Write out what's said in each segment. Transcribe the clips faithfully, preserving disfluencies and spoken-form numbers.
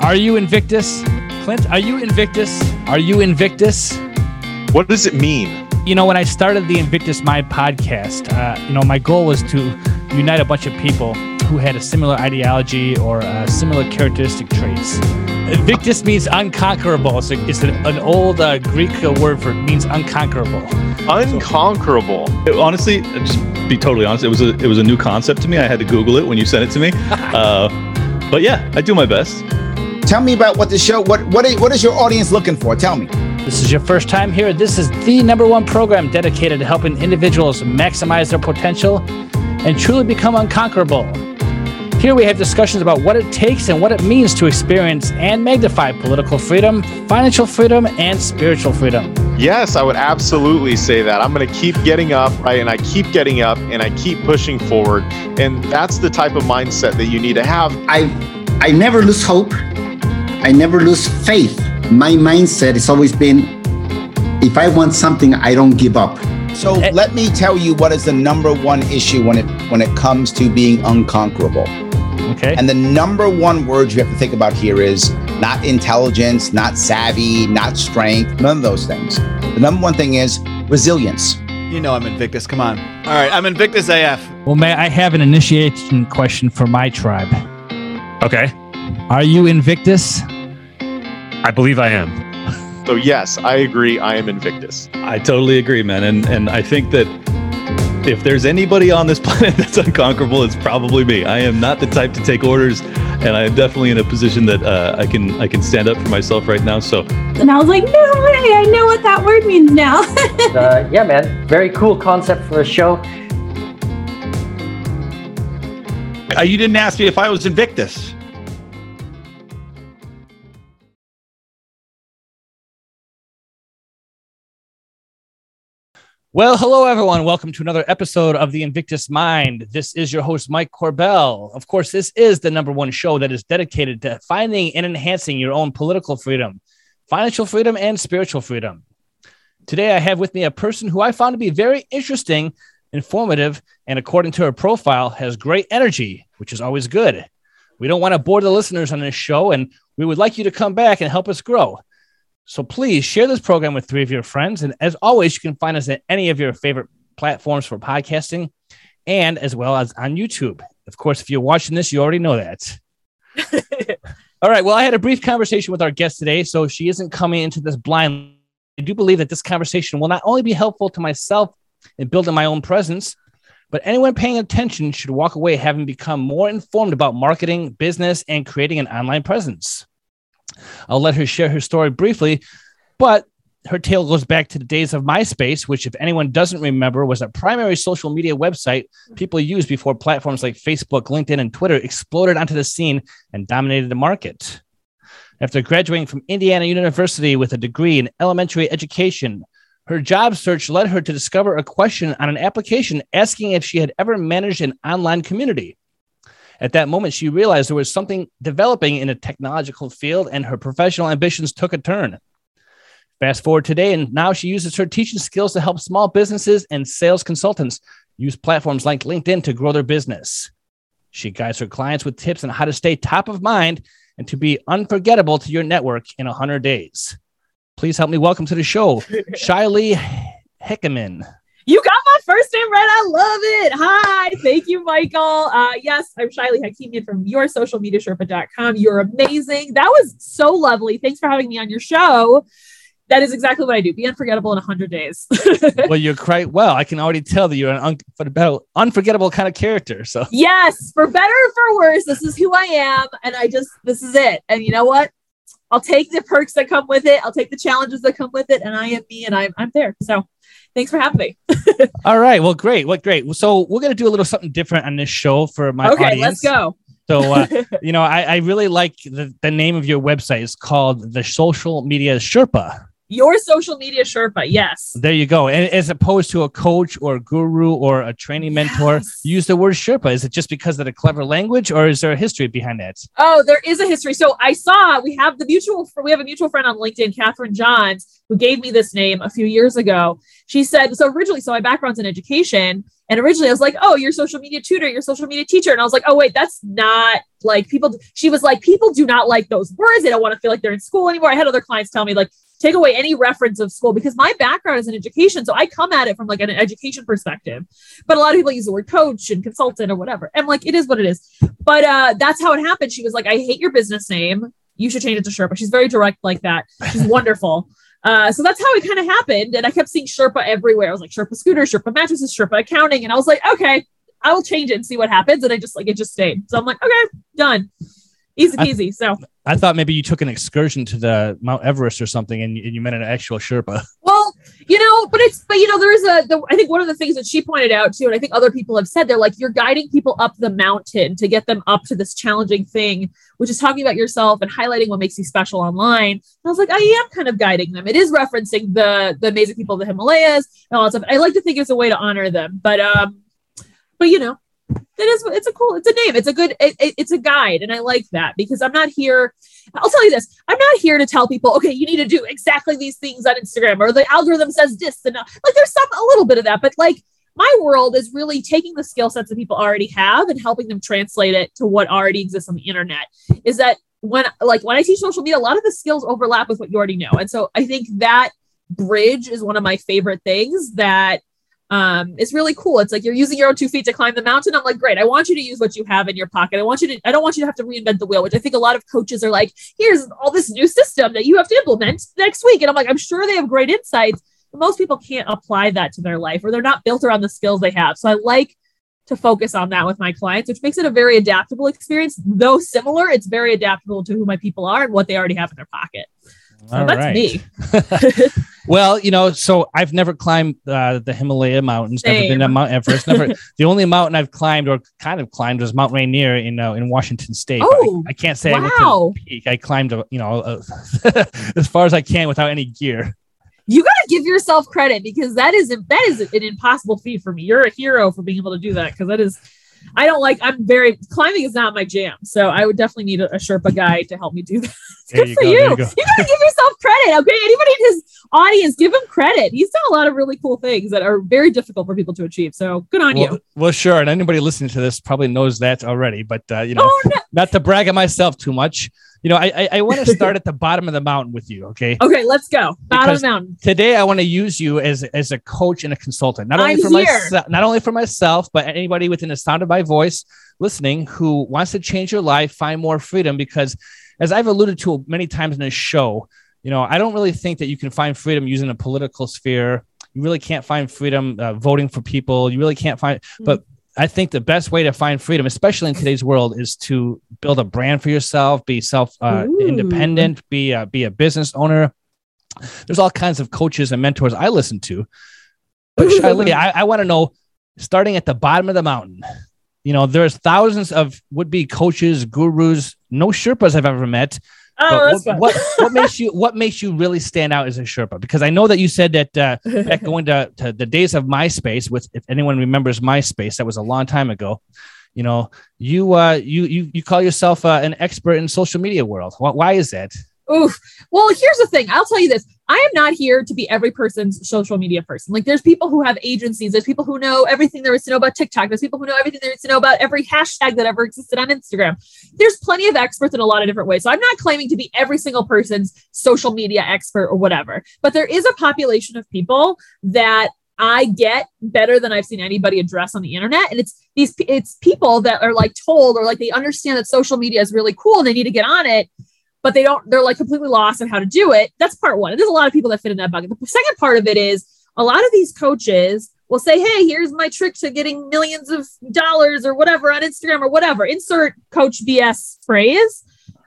Are you Invictus? Clint, are you Invictus? Are you Invictus? What does it mean? You know, when I started the Invictus Mind podcast, uh, you know, my goal was to unite a bunch of people who had a similar ideology or uh, similar characteristic traits. Invictus means unconquerable. It's, a, it's an, an old uh, Greek word for it means unconquerable. Unconquerable. It, honestly, just be totally honest, it was a it was a new concept to me. I had to Google it when you sent it to me. Uh, but yeah, I do my best. Tell me about what the show. What what is, what is your audience looking for? Tell me. This is your first time here. This is the number one program dedicated to helping individuals maximize their potential and truly become unconquerable. Here we have discussions about what it takes and what it means to experience and magnify political freedom, financial freedom, and spiritual freedom. Yes, I would absolutely say that. I'm going to keep getting up, right? And I keep getting up and I keep pushing forward. And that's the type of mindset that you need to have. I I never lose hope. I never lose faith. My mindset has always been, if I want something, I don't give up. So let me tell you what is the number one issue when it when it comes to being unconquerable. Okay. And the number one word you have to think about here is not intelligence, not savvy, not strength, none of those things. The number one thing is resilience. You know I'm Invictus, come on. All right, I'm Invictus A F. Well, may I have an initiation question for my tribe? Okay. Are you Invictus? I believe I am. So yes, I agree. I am Invictus. I totally agree, man. And and I think that if there's anybody on this planet that's unconquerable, it's probably me. I am not the type to take orders, and I am definitely in a position that uh, I can I can stand up for myself right now. So. And I was like, no way, I know what that word means now. uh, yeah, man. Very cool concept for a show. Uh, you didn't ask me if I was Invictus. Well, hello, everyone. Welcome to another episode of the Invictus Mind. This is your host, Mike Corbell. Of course, this is the number one show that is dedicated to finding and enhancing your own political freedom, financial freedom, and spiritual freedom. Today, I have with me a person who I found to be very interesting, informative, and according to her profile, has great energy, which is always good. We don't want to bore the listeners on this show, and we would like you to come back and help us grow. So please share this program with three of your friends. And as always, you can find us at any of your favorite platforms for podcasting and as well as on YouTube. Of course, if you're watching this, you already know that. All right. Well, I had a brief conversation with our guest today, so she isn't coming into this blind. I do believe that this conversation will not only be helpful to myself in building my own presence, but anyone paying attention should walk away having become more informed about marketing, business, and creating an online presence. I'll let her share her story briefly, but her tale goes back to the days of MySpace, which, if anyone doesn't remember, was a primary social media website people used before platforms like Facebook, LinkedIn, and Twitter exploded onto the scene and dominated the market. After graduating from Indiana University with a degree in elementary education, her job search led her to discover a question on an application asking if she had ever managed an online community. At that moment, she realized there was something developing in a technological field, and her professional ambitions took a turn. Fast forward today, and now she uses her teaching skills to help small businesses and sales consultants use platforms like LinkedIn to grow their business. She guides her clients with tips on how to stay top of mind and to be unforgettable to your network in one hundred days. Please help me welcome to the show, Shiley Hickaman. You got my first name right. I love it. Hi. Thank you, Michael. Uh, yes, I'm Shiley Hickaman from your social media sherpa dot com. You're amazing. That was so lovely. Thanks for having me on your show. That is exactly what I do. Be unforgettable in one hundred days. Well, you're quite well. I can already tell that you're an unforgettable, unforgettable kind of character. So yes, for better or for worse, this is who I am. And I just, this is it. And you know what? I'll take the perks that come with it. I'll take the challenges that come with it. And I am me and I'm, I'm there. So thanks for having me. All right. Well, great. Well, great. So we're going to do a little something different on this show for my okay, audience. Let's go. So, uh, you know, I, I really like the, the name of your website. It's called the Social Media Sherpa. Your Social Media Sherpa. Yes. There you go. And as opposed to a coach or a guru or a training mentor, yes. Use the word Sherpa. Is it just because of the clever language, or is there a history behind that? Oh, there is a history. So I saw we have the mutual, we have a mutual friend on LinkedIn, Catherine Johns, who gave me this name a few years ago. She said, so originally, so my background's in education. And originally I was like, oh, you're social media tutor, you're social media teacher. And I was like, oh, wait, that's not like people. She was like, people do not like those words. They don't want to feel like they're in school anymore. I had other clients tell me like, take away any reference of school because my background is in education. So I come at it from like an education perspective, but a lot of people use the word coach and consultant or whatever. And like, it is what it is. But uh, that's how it happened. She was like, I hate your business name. You should change it to Sherpa. She's very direct like that. She's wonderful. Uh, so that's how it kind of happened. And I kept seeing Sherpa everywhere. I was like, Sherpa scooters, Sherpa mattresses, Sherpa accounting. And I was like, okay, I will change it and see what happens. And I just like, it just stayed. So I'm like, okay, done. Easy peasy. So I thought maybe you took an excursion to the Mount Everest or something and you, and you met an actual Sherpa. Well, you know, but it's, but you know, there's a, the, I think one of the things that she pointed out too, and I think other people have said, they're like, you're guiding people up the mountain to get them up to this challenging thing, which is talking about yourself and highlighting what makes you special online. And I was like, I am kind of guiding them. It is referencing the, the amazing people of the Himalayas and all that stuff. I like to think it's a way to honor them, but, um, but you know, it is, it's a cool, it's a name. It's a good, it, it, it's a guide. And I like that because I'm not here. I'll tell you this. I'm not here to tell people, okay, you need to do exactly these things on Instagram or the algorithm says this and like, there's some, a little bit of that, but like my world is really taking the skill sets that people already have and helping them translate it to what already exists on the internet. Is that when, like when I teach social media, a lot of the skills overlap with what you already know. And so I think that bridge is one of my favorite things that Um, it's really cool. It's like you're using your own two feet to climb the mountain. I'm like, great. I want you to use what you have in your pocket. I want you to, I don't want you to have to reinvent the wheel, which I think a lot of coaches are like, here's all this new system that you have to implement next week. And I'm like, I'm sure they have great insights, but most people can't apply that to their life or they're not built around the skills they have. So I like to focus on that with my clients, which makes it a very adaptable experience. Though similar, it's very adaptable to who my people are and what they already have in their pocket. So All that's right. me. Well, you know, so I've never climbed uh, the Himalaya mountains, never Same. been to Mount Everest. Never. The only mountain I've climbed or kind of climbed was Mount Rainier in uh, in Washington State. But Oh, I, I can't say I went wow. to the peak. I climbed, uh, you know, uh, as far as I can without any gear. You got to give yourself credit because that is that is an impossible feat for me. You're a hero for being able to do that because that is, I don't like, I'm very, climbing is not my jam. So I would definitely need a, a Sherpa guy to help me do that. It's There good you for go, you. there You you got go. to give yourself credit. Okay. Anybody in his audience, give him credit. He's done a lot of really cool things that are very difficult for people to achieve. So good on Well, you. well, sure. And anybody listening to this probably knows that already. But, uh, you know, Oh, no. not to brag on myself too much. You know, I I, I want to start at the bottom of the mountain with you. Okay. Okay. Let's go. Bottom Because of the mountain. Today, I want to use you as as a coach and a consultant, not only I'm for here. myself, not only for myself, but anybody within the sound of my voice listening who wants to change your life, find more freedom. Because, as I've alluded to many times in this show, you know, I don't really think that you can find freedom using a political sphere. You really can't find freedom uh, voting for people. You really can't find, Mm-hmm. but I think the best way to find freedom, especially in today's world, is to build a brand for yourself, be self uh, Ooh. independent, be a, be a business owner. There's all kinds of coaches and mentors I listen to. But Shiley, I, I want to know, starting at the bottom of the mountain, you know, there's thousands of would-be coaches, gurus, no Sherpas I've ever met. Oh, But that's fun. what, what what makes you what makes you really stand out as a Sherpa? Because I know that you said that uh, back going to, to the days of MySpace, with if anyone remembers MySpace, that was a long time ago. You know, you uh, you you you call yourself uh, an expert in social media world. Why, why is that? Oof. Well, here's the thing. I'll tell you this. I am not here to be every person's social media person. Like there's people who have agencies. There's people who know everything there is to know about TikTok. There's people who know everything there is to know about every hashtag that ever existed on Instagram. There's plenty of experts in a lot of different ways. So I'm not claiming to be every single person's social media expert or whatever, but there is a population of people that I get better than I've seen anybody address on the internet. And it's these, it's people that are like told, or like they understand that social media is really cool and they need to get on it, but they don't, they're like completely lost on how to do it. That's part one. And there's a lot of people that fit in that bucket. The second part of it is a lot of these coaches will say, hey, here's my trick to getting millions of dollars or whatever on Instagram or whatever. Insert coach B S phrase.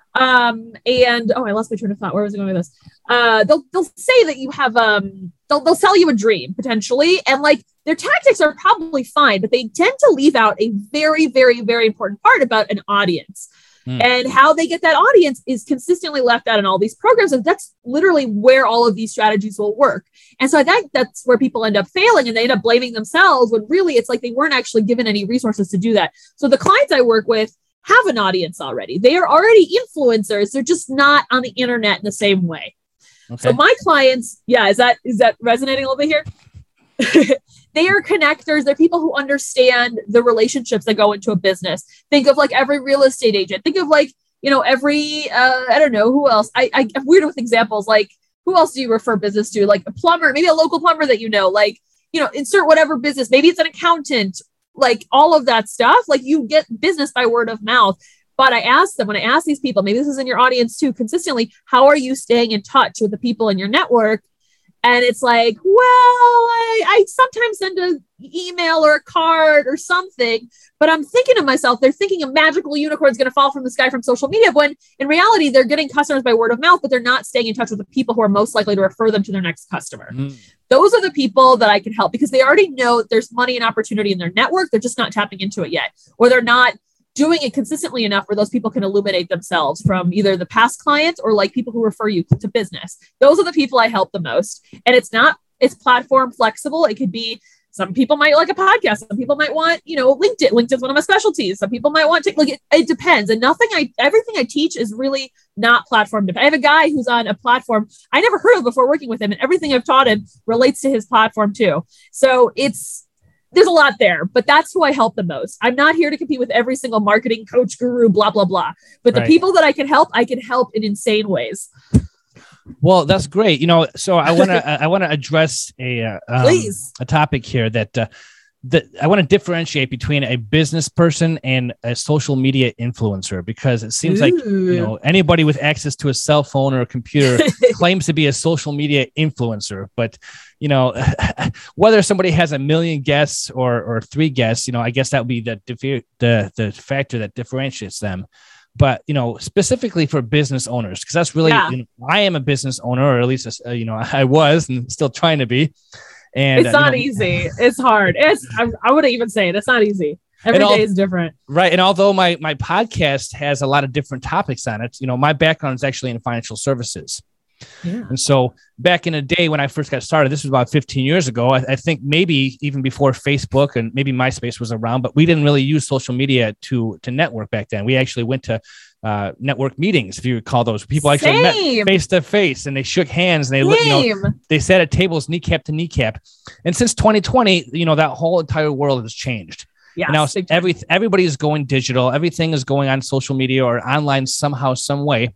Um, and oh, I lost my train of thought. Where was I going with this? Uh, they'll, they'll say that you have, um, they'll, they'll sell you a dream potentially. And like their tactics are probably fine, but they tend to leave out a very, very, very important part about an audience. Hmm. And how they get that audience is consistently left out in all these programs. And that's literally where all of these strategies will work. And so I think that's where people end up failing and they end up blaming themselves when really it's like they weren't actually given any resources to do that. So the clients I work with have an audience already. They are already influencers. They're just not on the internet in the same way. Okay. So my clients, yeah, is that is that resonating a little bit here? they are connectors. They're people who understand the relationships that go into a business. Think of like every real estate agent. Think of like, you know, every, uh, I don't know who else. I, I, I'm weird with examples. Like, who else do you refer business to? Like a plumber, maybe a local plumber that you know, like, you know, insert whatever business. Maybe it's an accountant, like all of that stuff. Like you get business by word of mouth. But I ask them, when I ask these people, maybe this is in your audience too, consistently, how are you staying in touch with the people in your network? And it's like, well, I, I sometimes send an email or a card or something, but I'm thinking to myself, they're thinking a magical unicorn is going to fall from the sky from social media, when in reality, they're getting customers by word of mouth, but they're not staying in touch with the people who are most likely to refer them to their next customer. Mm. Those are the people that I can help because they already know there's money and opportunity in their network. They're just not tapping into it yet, or they're not doing it consistently enough where those people can illuminate themselves from either the past client or like people who refer you to business. Those are the people I help the most. And it's not, it's platform flexible. It could be, some people might like a podcast. Some people might want, you know, LinkedIn. LinkedIn is one of my specialties. Some people might want to, like, it, it depends. And nothing I, everything I teach is really not platform dependent. I have a guy who's on a platform I never heard of before working with him, and everything I've taught him relates to his platform too. So it's, there's a lot there, but that's who I help the most. I'm not here to compete with every single marketing coach, guru, blah, blah, blah. But right. The people that I can help, I can help in insane ways. Well, that's great. You know, so I want to, I want to address a, uh, um, Please. a topic here that, uh, that I want to differentiate between a business person and a social media influencer, because it seems Ooh. like, you know, anybody with access to a cell phone or a computer claims to be a social media influencer, but you know, whether somebody has a million guests or or three guests, you know, I guess that would be the the the factor that differentiates them. But you know, specifically for business owners, because that's really, yeah. you know, I am a business owner, or at least uh, you know, I was and still trying to be. And it's not uh, you know, easy. It's hard. It's I, I wouldn't even say it. It's not easy. Every all, day is different. Right. And although my my podcast has a lot of different topics on it, you know, my background is actually in financial services. Yeah. And so back in the day when I first got started, this was about fifteen years ago, I, I think maybe even before Facebook and maybe MySpace was around, but we didn't really use social media to to network back then. We actually went to uh, network meetings, if you recall those. People actually Same. met face to face and they shook hands and they looked, you know, they sat at tables kneecap to kneecap. And since twenty twenty, you know, that whole entire world has changed. Yeah. Now every everybody is going digital. Everything is going on social media or online somehow, some way.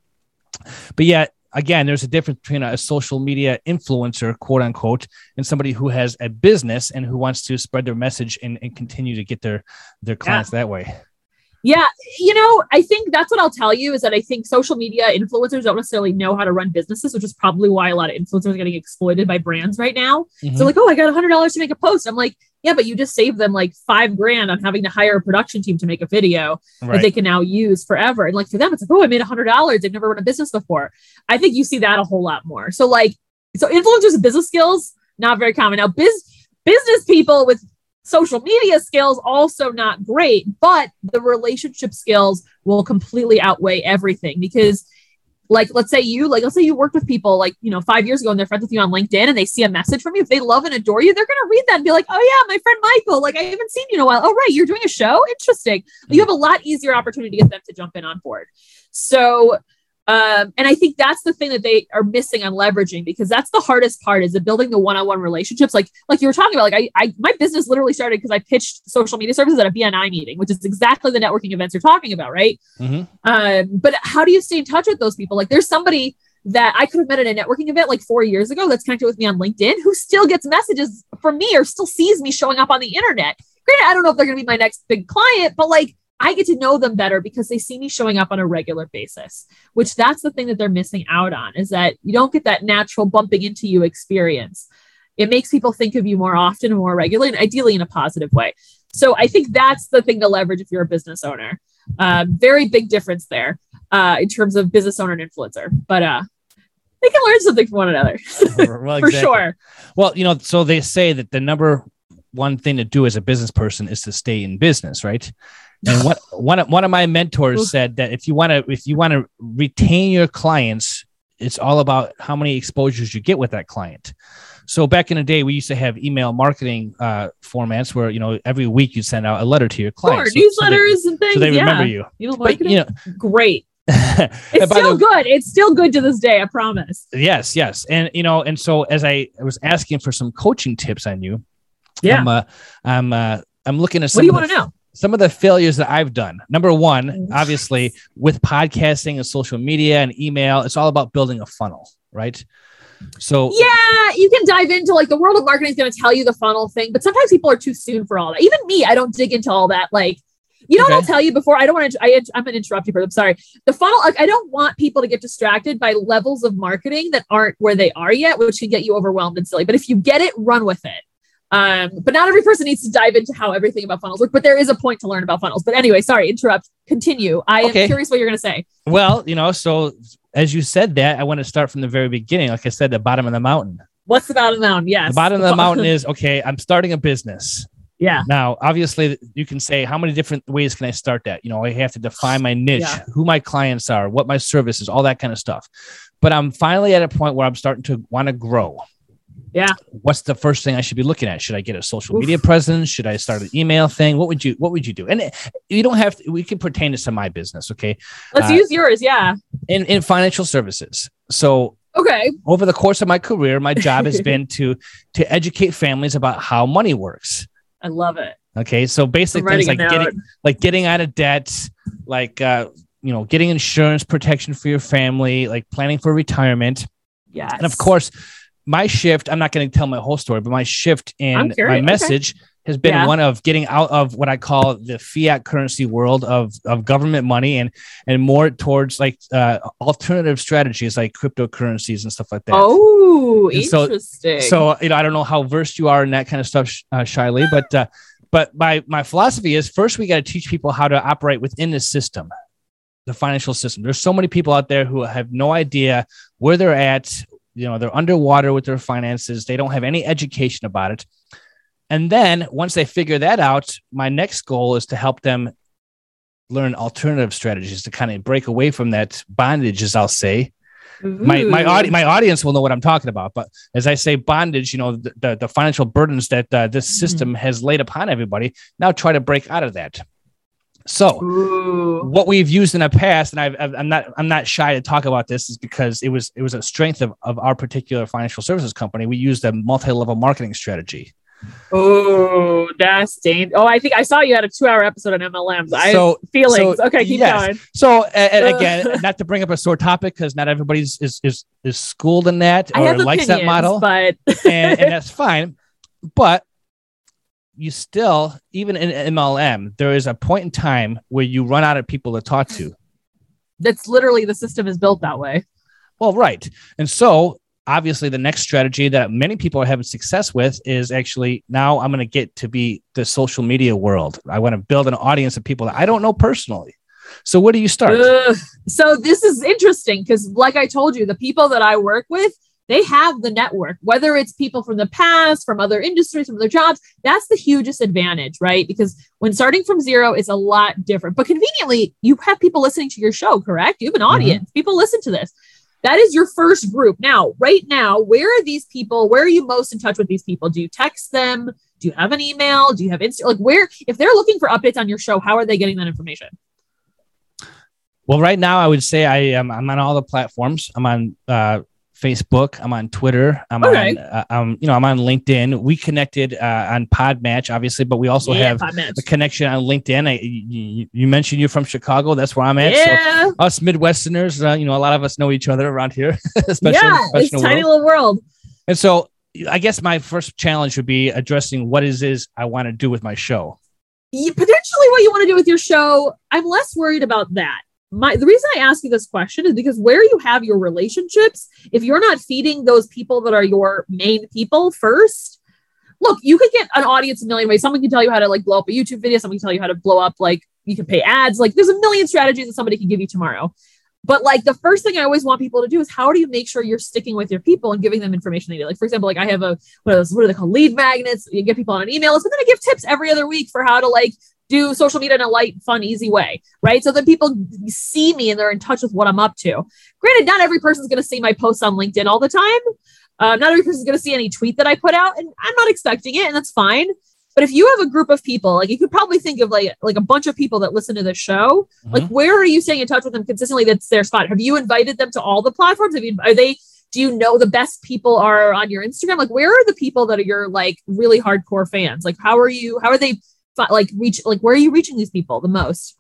But yet, again, there's a difference between a social media influencer, quote unquote, and somebody who has a business and who wants to spread their message and, and continue to get their, their clients yeah. that way. Yeah. You know, I think that's what I'll tell you is that I think social media influencers don't necessarily know how to run businesses, which is probably why a lot of influencers are getting exploited by brands right now. Mm-hmm. So like, oh, I got a hundred dollars to make a post. I'm like, yeah, but you just saved them like five grand on having to hire a production team to make a video right. that they can now use forever. And like for them, it's like, oh, I made a hundred dollars. They've never run a business before. I think you see that a whole lot more. So like, so influencers with business skills, not very common. Now biz business people with social media skills, also not great, but the relationship skills will completely outweigh everything because like, let's say you, like, let's say you worked with people like, you know, five years ago and they're friends with you on LinkedIn and they see a message from you. If they love and adore you, they're going to read that and be like, oh yeah, my friend Michael, like I haven't seen you in a while. Oh, right. You're doing a show. Interesting. Mm-hmm. You have a lot easier opportunity to get them to jump in on board. So, Um, and I think that's the thing that they are missing on leveraging, because that's the hardest part is the building the one-on-one relationships. Like, like you were talking about, like I, I, my business literally started because I pitched social media services at a B N I meeting, which is exactly the networking events you're talking about. Right. Mm-hmm. Um, but how do you stay in touch with those people? Like there's somebody that I could have met at a networking event like four years ago that's connected with me on LinkedIn who still gets messages from me or still sees me showing up on the internet. Granted, I don't know if they're going to be my next big client, but like, I get to know them better because they see me showing up on a regular basis, which that's the thing that they're missing out on, is that you don't get that natural bumping into you experience. It makes people think of you more often and more regularly, and ideally in a positive way. So I think that's the thing to leverage if you're a business owner. Uh, very big difference there uh, in terms of business owner and influencer, but uh, they can learn something from one another well, for exactly. sure. Well, you know, so they say that the number one thing to do as a business person is to stay in business, right? And what, one of, one of my mentors said that if you want to, if you want to retain your clients, it's all about how many exposures you get with that client. So back in the day, we used to have email marketing uh, formats where, you know, every week you send out a letter to your clients. Sure, so, newsletters so they, and things. So they yeah. remember you. Email marketing, but, you know, great. It's still the, good. It's still good to this day. I promise. Yes, yes. And, you know, and so as I, I was asking for some coaching tips on you, Yeah. I'm, uh, I'm, uh, I'm looking at some What do you of want the- to know? some of the failures that I've done. Number one, obviously with podcasting and social media and email, it's all about building a funnel, right? So yeah, you can dive into like the world of marketing is going to tell you the funnel thing, but sometimes people are too soon for all that. Even me, I don't dig into all that. Like, you know Okay. what I'll tell you before? I don't want to, I, I'm an interrupting person. I'm sorry. The funnel, like, I don't want people to get distracted by levels of marketing that aren't where they are yet, which can get you overwhelmed and silly. But if you get it, run with it. Um, but not every person needs to dive into how everything about funnels work, but there is a point to learn about funnels. But anyway, sorry, interrupt. Continue. I Okay. am curious what you're going to say. Well, you know, so as you said that, I want to start from the very beginning. Like I said, the bottom of the mountain. What's the bottom of the mountain? Yes. The bottom of the mountain is, okay, I'm starting a business. Yeah. Now, obviously, you can say, how many different ways can I start that? You know, I have to define my niche, Yeah. who my clients are, what my service is, all that kind of stuff. But I'm finally at a point where I'm starting to want to grow. Yeah. What's the first thing I should be looking at? Should I get a social Oof. media presence? Should I start an email thing? What would you What would you do? And it- you don't have to. We can pertain this to my business, okay? Let's Uh, use yours. Yeah. In in financial services. So Okay. over the course of my career, my job has been to to educate families about how money works. I love it. Okay, so basic I'm things writing like a note. getting like getting out of debt, like uh, you know, getting insurance protection for your family, like planning for retirement, Yes. and of course, my shift. I'm not going to tell my whole story, but my shift I'm in curious. my Okay. message has been Yeah. one of getting out of what I call the fiat currency world of of government money and and more towards like uh, alternative strategies like cryptocurrencies and stuff like that. Oh, And so- interesting. So, you know, I don't know how versed you are in that kind of stuff, uh, Shiley, but uh, but my my philosophy is first we got to teach people how to operate within the system, the financial system. There's so many people out there who have no idea where they're at. You know, they're underwater with their finances. They don't have any education about it. And then once they figure that out, my next goal is to help them learn alternative strategies to kind of break away from that bondage, as I'll say. My my Ooh. audi- my audience will know what I'm talking about. But as I say, bondage, you know, the, the, the financial burdens that uh, this system has laid upon everybody. Now try to break out of that. So Ooh. what we've used in the past, and I've, I've, I'm not I'm not shy to talk about this, is because it was it was a strength of, of our particular financial services company. We used a multi-level marketing strategy. Oh, that's dangerous. Oh, I think I saw you had a two-hour episode on M L Ms. I So- feelings. so, okay, keep yes. going. So and, and Ugh. again, not to bring up a sore topic because not everybody's is, is is schooled in that I or have likes that opinions, model. but and, and that's fine. But you still, even in M L M, there is a point in time where you run out of people to talk to. that's literally the system is built that way. Well, right. And so obviously the next strategy that many people are having success with is actually now I'm going to get to be the social media world. I want to build an audience of people that I don't know personally. So where do you start? Ugh. So this is interesting because, like I told you, the people that I work with, they have the network, whether it's people from the past, from other industries, from other jobs. That's the hugest advantage, right? Because when starting from zero is a lot different. But conveniently, you have people listening to your show, correct? You have an audience. People listen to this. That is your first group. Now, right now, where are these people? Where are you most in touch with these people? Do you text them? Do you have an email? Do you have Insta? Like, where, if they're looking for updates on your show, how are they getting that information? Well, right now I would say I am I'm on all the platforms. I'm on uh, Facebook. I'm on Twitter. I'm Okay. on uh, um, you know, I'm on LinkedIn. We connected uh, on Podmatch, obviously, but we also Yeah, have Podmatch. a connection on LinkedIn. I, you, you mentioned you're from Chicago. That's where I'm at. Yeah. So us Midwesterners, uh, you know, a lot of us know each other around here, especially Yeah, in the it's professional tiny world. little world. And so I guess my first challenge would be addressing what is is I want to do with my show. You, potentially what you want to do with your show, I'm less worried about that. My the reason I ask you this question is because where you have your relationships, if you're not feeding those people that are your main people first, look, you could get an audience a million ways. Someone can tell you how to like blow up a YouTube video. Someone can tell you how to blow up, like you can pay ads. Like there's a million strategies that somebody can give you tomorrow. But like the first thing I always want people to do is how do you make sure you're sticking with your people and giving them information they need? Like, for example, like I have a, what are those, what are they called? Lead magnets. You get people on an email list, but then I give tips every other week for how to like do social media in a light, fun, easy way. Right. So that people see me and they're in touch with what I'm up to. Granted, not every person's going to see my posts on LinkedIn all the time. Uh, not every person's going to see any tweet that I put out, and I'm not expecting it, and that's fine. But if you have a group of people, like you could probably think of like like a bunch of people that listen to this show, Mhm. like where are you staying in touch with them consistently? That's their spot. Have you invited them to all the platforms? Have you, are they do you know the best people are on your Instagram? Like, where are the people that are your like really hardcore fans? Like, how are you, how are they like reach, like, where are you reaching these people the most?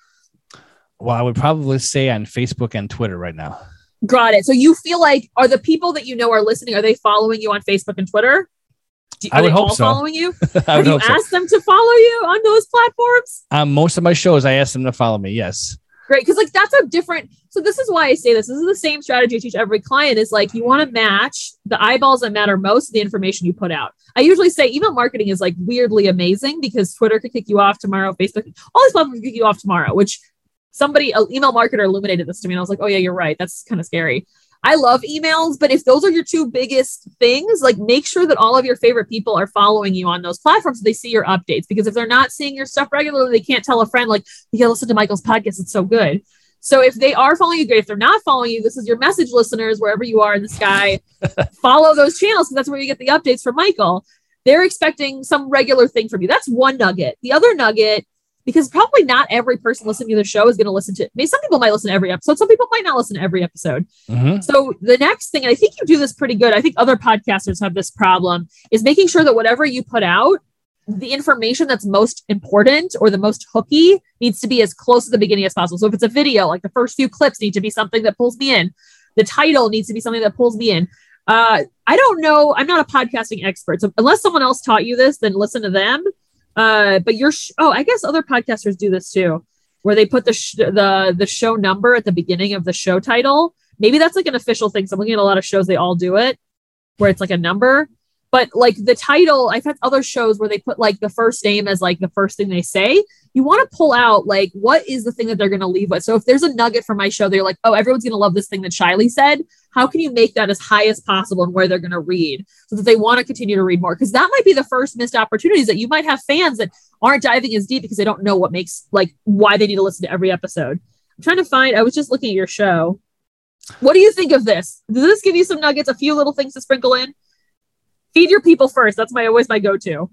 Well, I would probably say on Facebook and Twitter right now. Got it. So you feel like, are the people that you know are listening, are they following you on Facebook and Twitter? Do, are I would they hope all so. following you? I Have would you hope so. asked them to follow you on those platforms? On most of my shows, I ask them to follow me. Yes. Great. Because like that's a different, so this is why I say this. This is the same strategy I teach every client is like, you want to match the eyeballs that matter most to the information you put out. I usually say email marketing is like weirdly amazing because Twitter could kick you off tomorrow. Facebook, all these platforms could kick you off tomorrow, which somebody, an email marketer illuminated this to me. And I was like, oh yeah, you're right. That's kind of scary. I love emails, but if those are your two biggest things, like make sure that all of your favorite people are following you on those platforms so they see your updates. Because if they're not seeing your stuff regularly, they can't tell a friend, like, you gotta listen to Michael's podcast. It's so good. So if they are following you, great. If they're not following you, this is your message, listeners, wherever you are in the sky. Follow those channels because that's where you get the updates from Michael. They're expecting some regular thing from you. That's one nugget. The other nugget, because probably not every person listening to the show is going to listen to it. I mean, some people might listen to every episode. Some people might not listen to every episode. Mm-hmm. So the next thing, and I think you do this pretty good. I think other podcasters have this problem, is making sure that whatever you put out, the information that's most important or the most hooky needs to be as close to the beginning as possible. So if it's a video, like the first few clips need to be something that pulls me in. The title needs to be something that pulls me in. Uh, I don't know. I'm not a podcasting expert. So unless someone else taught you this, then listen to them. Uh, but you're, sh- oh, I guess other podcasters do this too, where they put the, sh- the, the show number at the beginning of the show title. Maybe that's like an official thing. So I'm looking at a lot of shows, they all do it where it's like a number, but like the title, I've had other shows where they put like the first name as like the first thing they say. You want to pull out like, what is the thing that they're going to leave with? So if there's a nugget from my show, they're like, oh, everyone's going to love this thing that Shiley said. How can you make that as high as possible and where they're going to read so that they want to continue to read more? Because that might be the first missed opportunities that you might have fans that aren't diving as deep because they don't know what makes, like, why they need to listen to every episode. I'm trying to find, I was just looking at your show. What do you think of this? Does this give you some nuggets, a few little things to sprinkle in? Feed your people first. That's my always my go-to.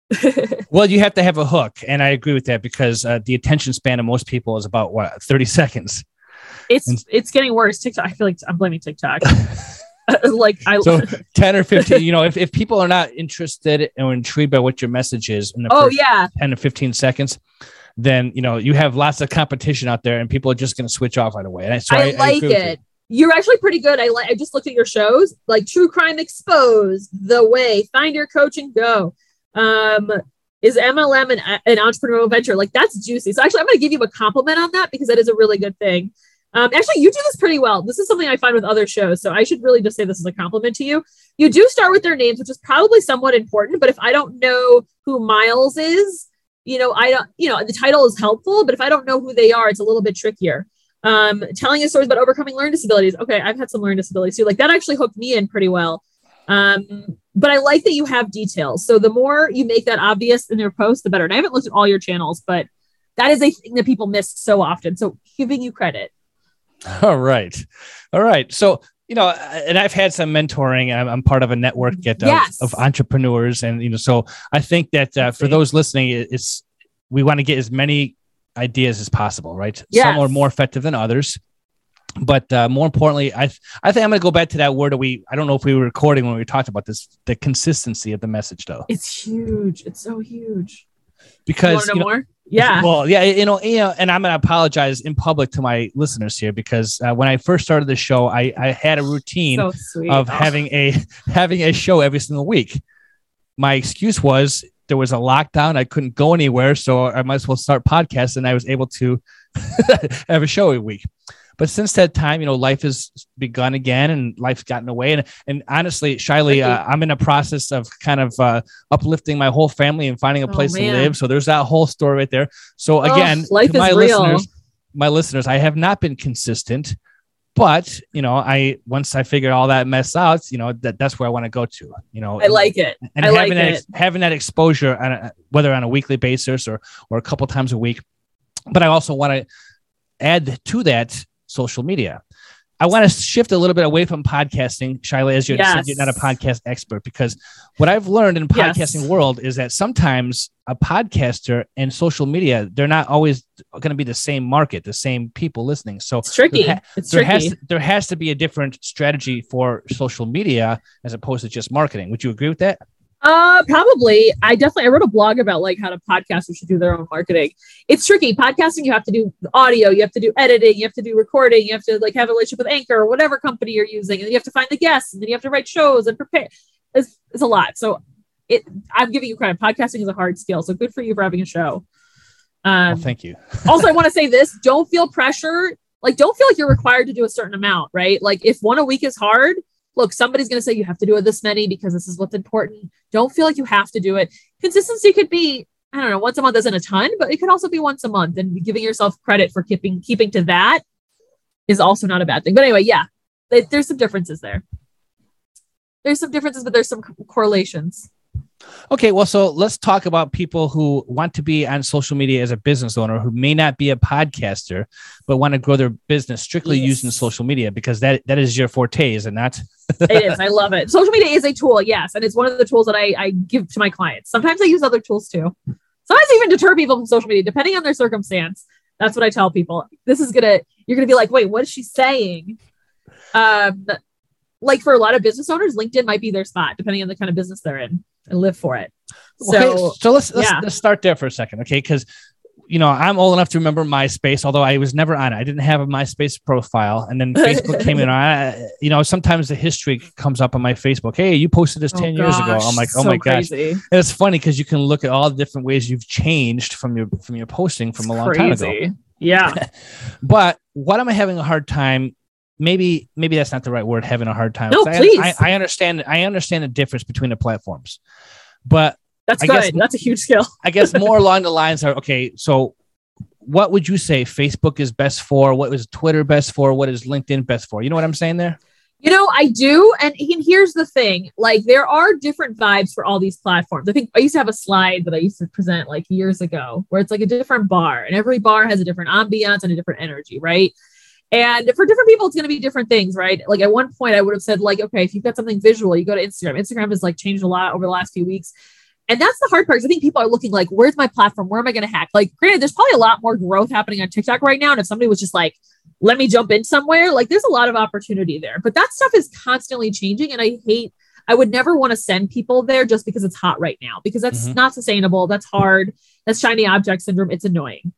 Well, you have to have a hook. And I agree with that because uh, the attention span of most people is about what, thirty seconds. It's And- it's getting worse. TikTok. I feel like I'm blaming TikTok. like I So ten or fifteen, you know, if, if people are not interested or intrigued by what your message is in the oh first yeah. ten to fifteen seconds, then, you know, you have lots of competition out there and people are just going to switch off right away. And so I, I, like agree with it. You're actually pretty good. I like. I just looked at your shows, like True Crime Exposed, The Way, Find Your Coach and Go. Um, is M L M an, an entrepreneurial venture? Like that's juicy. So actually, I'm going to give you a compliment on that because that is a really good thing. Um, actually, you do this pretty well. This is something I find with other shows, so I should really just say this is a compliment to you. You do start with their names, which is probably somewhat important. But if I don't know who Miles is, you know, I don't. You know, the title is helpful, but if I don't know who they are, it's a little bit trickier. Um, telling you stories about overcoming learning disabilities. Okay, I've had some learning disabilities too. Like that actually hooked me in pretty well. Um, but I like that you have details. So the more you make that obvious in your post, the better. And I haven't looked at all your channels, but that is a thing that people miss so often. So giving you credit. All right. All right. So, you know, and I've had some mentoring. I'm, I'm part of a network of, Yes. of entrepreneurs. And, you know, so I think that uh, for those listening, it's, we want to get as many ideas as possible, right? Yes. Some are more effective than others. But uh, more importantly, I th- I think I'm going to go back to that word that we, I don't know if we were recording when we talked about this, the consistency of the message, though. It's huge. It's so huge. Because, you want to know you know, more? Yeah. Well, yeah, you know, you know, and I'm going to apologize in public to my listeners here because uh, when I first started the show, I, I had a routine So sweet. of Oh. having a having a show every single week. My excuse was there was a lockdown. I couldn't go anywhere, so I might as well start podcasts, and I was able to have a show every week. But since that time, you know, life has begun again, and life's gotten away. And and honestly, Shiley, uh, I'm in a process of kind of uh, uplifting my whole family and finding a Oh, place to man. live. So there's that whole story right there. So Oh, again, life to my is real. listeners, my listeners, I have not been consistent. But, you know, I once I figured all that mess out, you know, that that's where I want to go to, you know, I like it. and I having like that it. ex- having that exposure on a, whether on a weekly basis or or a couple times a week. But I also want to add to that social media. I want to shift a little bit away from podcasting, Shyla, as you're, Yes. you're not a podcast expert, because what I've learned in podcasting Yes. world is that sometimes a podcaster and social media, they're not always going to be the same market, the same people listening. So It's tricky. There, ha- it's there tricky. has to, there has to be a different strategy for social media as opposed to just marketing. Would you agree with that? Uh, probably. I definitely, I wrote a blog about like how to podcasters should do their own marketing. It's tricky. Podcasting, you have to do audio, you have to do editing, you have to do recording, you have to like have a relationship with Anchor or whatever company you're using, and then you have to find the guests, and then you have to write shows and prepare. It's, it's a lot. So it, I'm giving you credit. Podcasting is a hard skill. So good for you for having a show. Um, Well, thank you. also, I want to say this: don't feel pressure. Like, don't feel like you're required to do a certain amount, right? Like, if one a week is hard, look, somebody's going to say you have to do it this many because this is what's important. Don't feel like you have to do it. Consistency could be, I don't know, once a month isn't a ton, but it could also be once a month, and giving yourself credit for keeping keeping to that is also not a bad thing. But anyway, yeah, th- there's some differences there. There's some differences, but there's some co- correlations. Okay, well, so let's talk about people who want to be on social media as a business owner who may not be a podcaster, but want to grow their business strictly Yes. using social media, because that that is your forte, is it not? It is. I love it. Social media is a tool, yes, and it's one of the tools that I, I give to my clients. Sometimes I use other tools too. Sometimes I even deter people from social media, depending on their circumstance. That's what I tell people. This is gonna, you're gonna be like, wait, what is she saying? Um, like for a lot of business owners, LinkedIn might be their spot, depending on the kind of business they're in, and live for it. So, Okay, so let's let's, yeah. let's start there for a second, okay? Because you know I'm old enough to remember MySpace, although I was never on it. I didn't have a MySpace profile, and then Facebook came in. I, you know, sometimes the history comes up on my Facebook. Hey, you posted this Oh ten years ago. gosh, I'm like, oh so my gosh. crazy. And it's funny because you can look at all the different ways you've changed from your from your posting from a long time ago. Crazy. Yeah. But what am I having a hard time? Maybe maybe that's not the right word. Having a hard time. No, 'Cause I, please. I, I understand. I understand the difference between the platforms, but That's I good. guess- That's a huge skill. I guess more along the lines are okay. So, what would you say Facebook is best for? What is Twitter best for? What is LinkedIn best for? You know what I'm saying there? You know, I do. And he- here's the thing, like there are different vibes for all these platforms. I think I used to have a slide that I used to present like years ago where it's like a different bar, and every bar has a different ambiance and a different energy, right? And for different people, it's going to be different things, right? Like at one point I would have said like, okay, if you've got something visual, you go to Instagram. Instagram has like changed a lot over the last few weeks. And that's the hard part. 'Cause I think people are looking like, where's my platform? Where am I going to hack? Like, granted, there's probably a lot more growth happening on TikTok right now. And if somebody was just like, let me jump in somewhere, like there's a lot of opportunity there. But that stuff is constantly changing. And I hate, I would never want to send people there just because it's hot right now, because that's Mhm. not sustainable. That's hard. That's shiny object syndrome. It's annoying.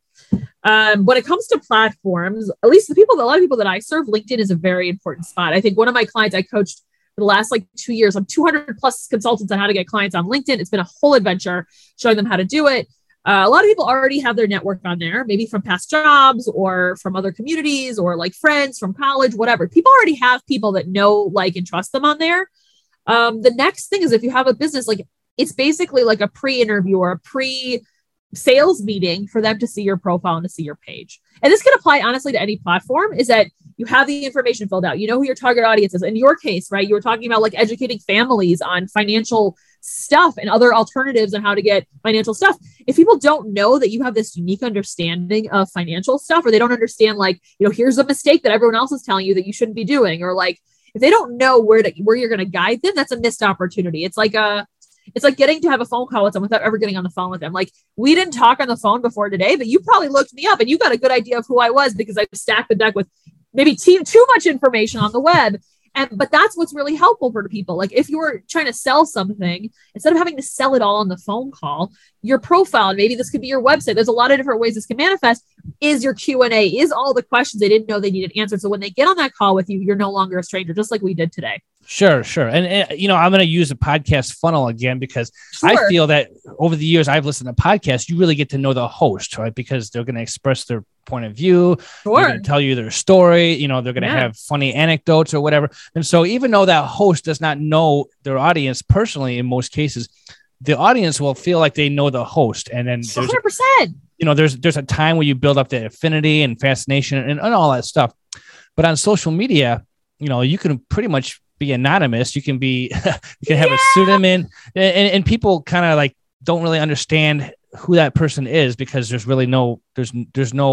Um, when it comes to platforms, at least the people, a lot of people that I serve, LinkedIn is a very important spot. I think one of my clients I coached for the last like two years, I'm two hundred plus consultants on how to get clients on LinkedIn. It's been a whole adventure showing them how to do it. Uh, a lot of people already have their network on there, maybe from past jobs or from other communities or like friends from college, whatever. People already have people that know, like, and trust them on there. Um, the next thing is if you have a business, like it's basically like a pre-interview or a pre sales meeting for them to see your profile and to see your page. And this can apply honestly to any platform, is that you have the information filled out. You know who your target audience is. In your case, right? You were talking about like educating families on financial stuff and other alternatives on how to get financial stuff. If people don't know that you have this unique understanding of financial stuff, or they don't understand, like, you know, here's a mistake that everyone else is telling you that you shouldn't be doing, or like, if they don't know where to, where you're going to guide them, that's a missed opportunity. It's like a, it's like getting to have a phone call with someone without ever getting on the phone with them. Like, we didn't talk on the phone before today, but you probably looked me up and you got a good idea of who I was because I stacked the deck with maybe too, too much information on the web. And, but that's what's really helpful for people. Like if you were trying to sell something, instead of having to sell it all on the phone call, your profile, and maybe this could be your website. There's a lot of different ways this can manifest, is your Q and A, is all the questions they didn't know they needed answered. So when they get on that call with you, you're no longer a stranger, just like we did today. Sure, sure. And, and you know, I'm going to use a podcast funnel again, because I Sure. feel that over the years I've listened to podcasts, you really get to know the host, right? Because they're going to express their point of view. They're Sure. going to tell you their story. You know, they're going to Yeah. have funny anecdotes or whatever. And so even though that host does not know their audience personally, in most cases, the audience will feel like they know the host. And then one there's, hundred percent. you know, there's, there's a time where you build up the affinity and fascination and, and all that stuff. But on social media, you know, you can pretty much be anonymous. You can be, you can have Yeah. a pseudonym, and, and people kind of like don't really understand who that person is, because there's really no, there's, there's no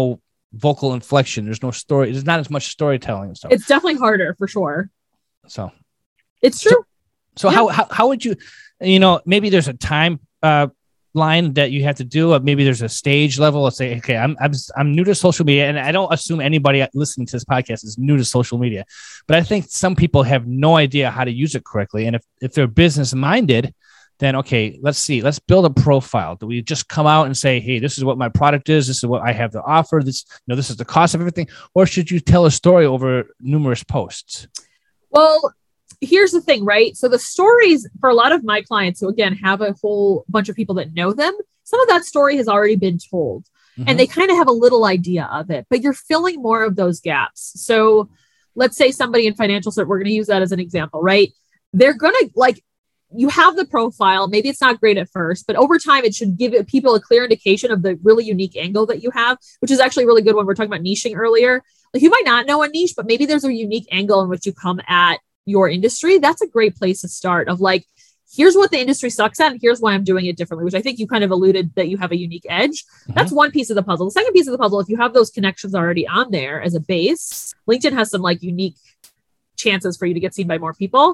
vocal inflection. There's no story. There's not as much storytelling. So it's definitely harder for sure. So it's true. So, so yeah. how, how how would you, you know, maybe there's a time uh, line that you have to do. Or maybe there's a stage level. Let's say, okay, I'm I'm I'm new to social media, and I don't assume anybody listening to this podcast is new to social media, but I think some people have no idea how to use it correctly. And if if they're business minded, then okay, let's see, let's build a profile. Do we just come out and say, hey, this is what my product is, this is what I have to offer, this, you know, this is the cost of everything, or should you tell a story over numerous posts? Well, here's the thing, right? So the stories for a lot of my clients who, again, have a whole bunch of people that know them, some of that story has already been told mm-hmm. and they kind of have a little idea of it, but you're filling more of those gaps. So let's say somebody in financial services, we're going to use that as an example, right? They're going to like, you have the profile, maybe it's not great at first, but over time it should give people a clear indication of the really unique angle that you have, which is actually really good when we're talking about niching earlier. Like you might not know a niche, but maybe there's a unique angle in which you come at your industry. That's a great place to start of like, here's what the industry sucks at and here's why I'm doing it differently, which I think you kind of alluded that you have a unique edge. Mm-hmm. That's one piece of the puzzle. The second piece of the puzzle, if you have those connections already on there as a base, LinkedIn has some like unique chances for you to get seen by more people.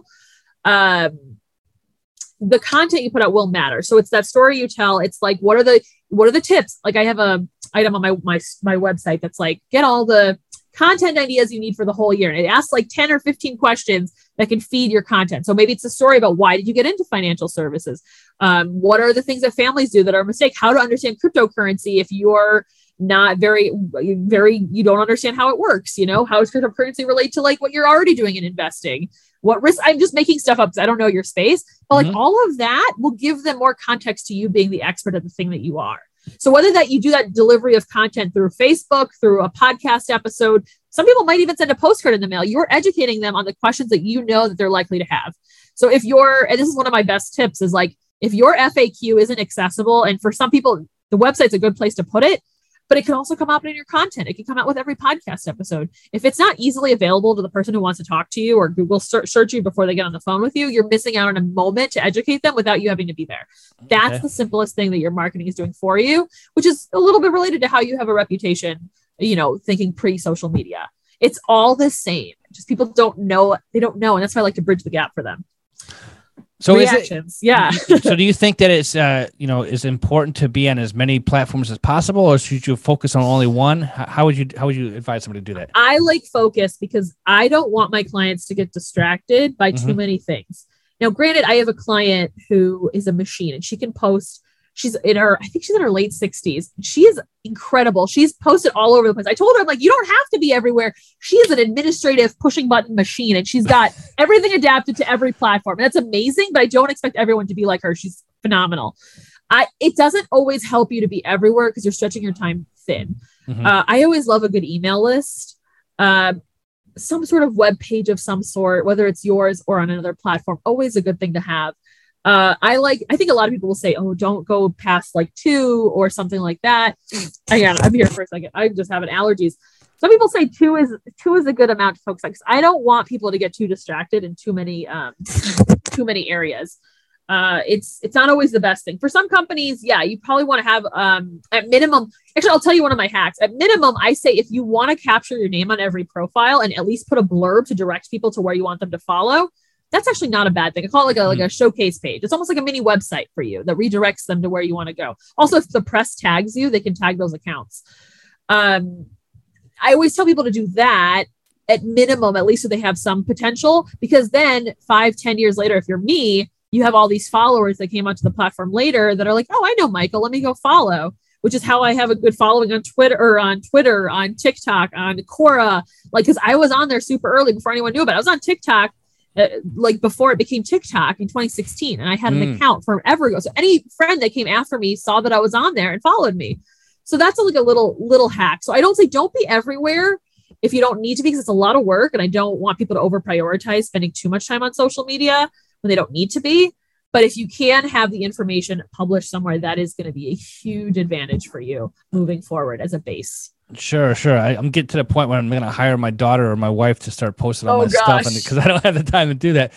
Um, the content you put out will matter. So it's that story you tell. It's like, what are the, what are the tips? Like I have a item on my, my, my website that's like, get all the content ideas you need for the whole year. And it asks like ten or fifteen questions that can feed your content. So maybe it's a story about why did you get into financial services? Um, what are the things that families do that are a mistake? How to understand cryptocurrency if you're not very, very, you don't understand how it works. You know, how does cryptocurrency relate to like what you're already doing in investing? What risk? I'm just making stuff up because I don't know your space, but like mm-hmm. all of that will give them more context to you being the expert at the thing that you are. So whether that you do that delivery of content through Facebook, through a podcast episode, some people might even send a postcard in the mail. You're educating them on the questions that you know that they're likely to have. So if you're, and this is one of my best tips is like, if your F A Q isn't accessible, and for some people, the website's a good place to put it, but it can also come out in your content. It can come out with every podcast episode. If it's not easily available to the person who wants to talk to you or Google search, search you before they get on the phone with you, you're missing out on a moment to educate them without you having to be there. That's okay. The simplest thing that your marketing is doing for you, which is a little bit related to how you have a reputation, you know, thinking pre-social media. It's all the same. Just people don't know. They don't know. And that's why I like to bridge the gap for them. So Reactions. Is it, yeah. So do you think that it's, uh, you know, is important to be on as many platforms as possible, or should you focus on only one? How would you, how would you advise somebody to do that? I like focus because I don't want my clients to get distracted by mm-hmm. too many things. Now, granted, I have a client who is a machine and she can post. She's in her, I think she's in her late sixties. She is incredible. She's posted all over the place. I told her, I'm like, you don't have to be everywhere. She is an administrative pushing button machine and she's got everything adapted to every platform. And that's amazing, but I don't expect everyone to be like her. She's phenomenal. I, it doesn't always help you to be everywhere because you're stretching your time thin. Mm-hmm. Uh, I always love a good email list, uh, some sort of web page of some sort, whether it's yours or on another platform, always a good thing to have. Uh, I like, I think a lot of people will say, oh, don't go past like two or something like that. Again, I'm here for a second. I'm just having allergies. Some people say two is two is a good amount to focus on because I don't want people to get too distracted in too many, um, too many areas. Uh, it's, it's not always the best thing for some companies. Yeah. You probably want to have, um, at minimum, actually, I'll tell you one of my hacks. At minimum, I say, if you want to capture your name on every profile and at least put a blurb to direct people to where you want them to follow, that's actually not a bad thing. I call it like a, like a showcase page. It's almost like a mini website for you that redirects them to where you want to go. Also, if the press tags you, they can tag those accounts. Um, I always tell people to do that at minimum, at least so they have some potential, because then five, ten years later, if you're me, you have all these followers that came onto the platform later that are like, oh, I know Michael, let me go follow, which is how I have a good following on Twitter or on Twitter, on TikTok, on Quora. Like, cause I was on there super early before anyone knew about it. I was on TikTok Uh, like before it became TikTok in twenty sixteen, and I had an mm. account forever ago. So any friend that came after me saw that I was on there and followed me. So that's like a little, little hack. So I don't say don't be everywhere if you don't need to be, because it's a lot of work. And I don't want people to over prioritize spending too much time on social media when they don't need to be. But if you can have the information published somewhere, that is going to be a huge advantage for you moving forward as a base. Sure, sure. I, I'm getting to the point where I'm going to hire my daughter or my wife to start posting all oh, my gosh. stuff because I don't have the time to do that.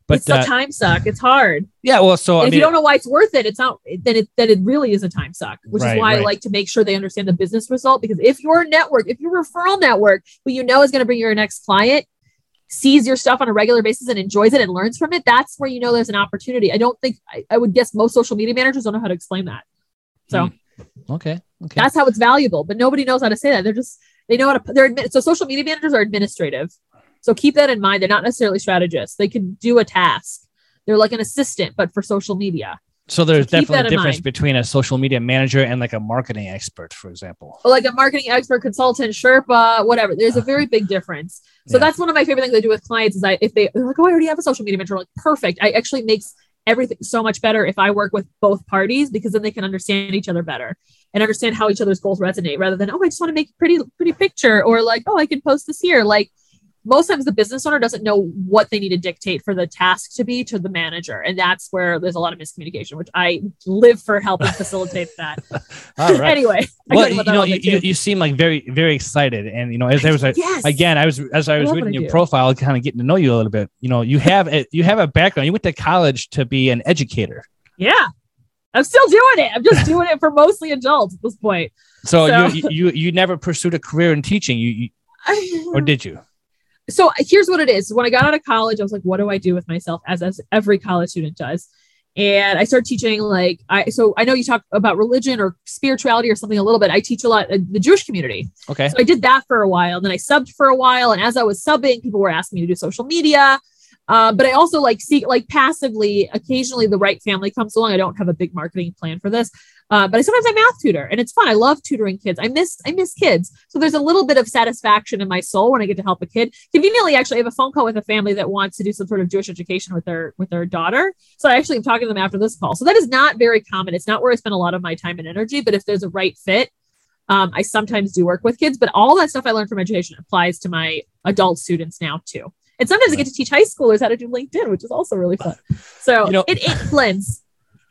But it's a uh, time suck. It's hard. Yeah. Well, so And I if mean, you don't know why it's worth it, it's not. Then it then it really is a time suck, which Right, is why right. I like to make sure they understand the business result. Because if your network, if your referral network, who you know is going to bring your next client, sees your stuff on a regular basis and enjoys it and learns from it, that's where you know there's an opportunity. I don't think I, I would guess most social media managers don't know how to explain that. So Hmm. okay. Okay. that's how it's valuable, but nobody knows how to say that. They're just they know how to. They're admi- so social media managers are administrative. So keep that in mind. They're not necessarily strategists. They can do a task. They're like an assistant, but for social media. So there's So keep definitely that a in difference mind. between a social media manager and like a marketing expert, for example. Or like a marketing expert, consultant, Sherpa, whatever. There's a very big difference. So Yeah. that's one of my favorite things I do with clients is I if they, they're like, oh, I already have a social media manager. I'm like, perfect. I actually makes everything so much better if I work with both parties because then they can understand each other better and understand how each other's goals resonate rather than, oh, I just want to make a pretty, pretty picture or like, oh, I can post this here. Like most times the business owner doesn't know what they need to dictate for the task to be to the manager. And that's where there's a lot of miscommunication, which I live for helping facilitate that. All right. Anyway. I Well, could you have done know, all you, that you too. you seem like very, very excited. And, you know, as there was a, Yes. again, I was, as I was love reading what I your do. profile, kind of getting to know you a little bit, you know, you have, a, you have a background. You went to college to be an educator. Yeah. I'm still doing it. I'm just doing it for mostly adults at this point. So, So- you, you, you never pursued a career in teaching, you, you or did you? So here's what it is. When I got out of college, I was like, what do I do with myself as, as every college student does? And I started teaching like, I, so I know you talk about religion or spirituality or something a little bit. I teach a lot in the Jewish community. Okay. So I did that for a while. Then I subbed for a while. And as I was subbing, people were asking me to do social media. Um, but I also like see like passively, occasionally the right family comes along. I don't have a big marketing plan for this. Uh, but I sometimes I math tutor and it's fun. I love tutoring kids. I miss, I miss kids. So there's a little bit of satisfaction in my soul when I get to help a kid. Conveniently, actually, I have a phone call with a family that wants to do some sort of Jewish education with their, with their daughter. So I actually am talking to them after this call. So that is not very common. It's not where I spend a lot of my time and energy, but if there's a right fit, um, I sometimes do work with kids, but all that stuff I learned from education applies to my adult students now too. And sometimes I get to teach high schoolers how to do LinkedIn, which is also really fun. So You know- it, it blends.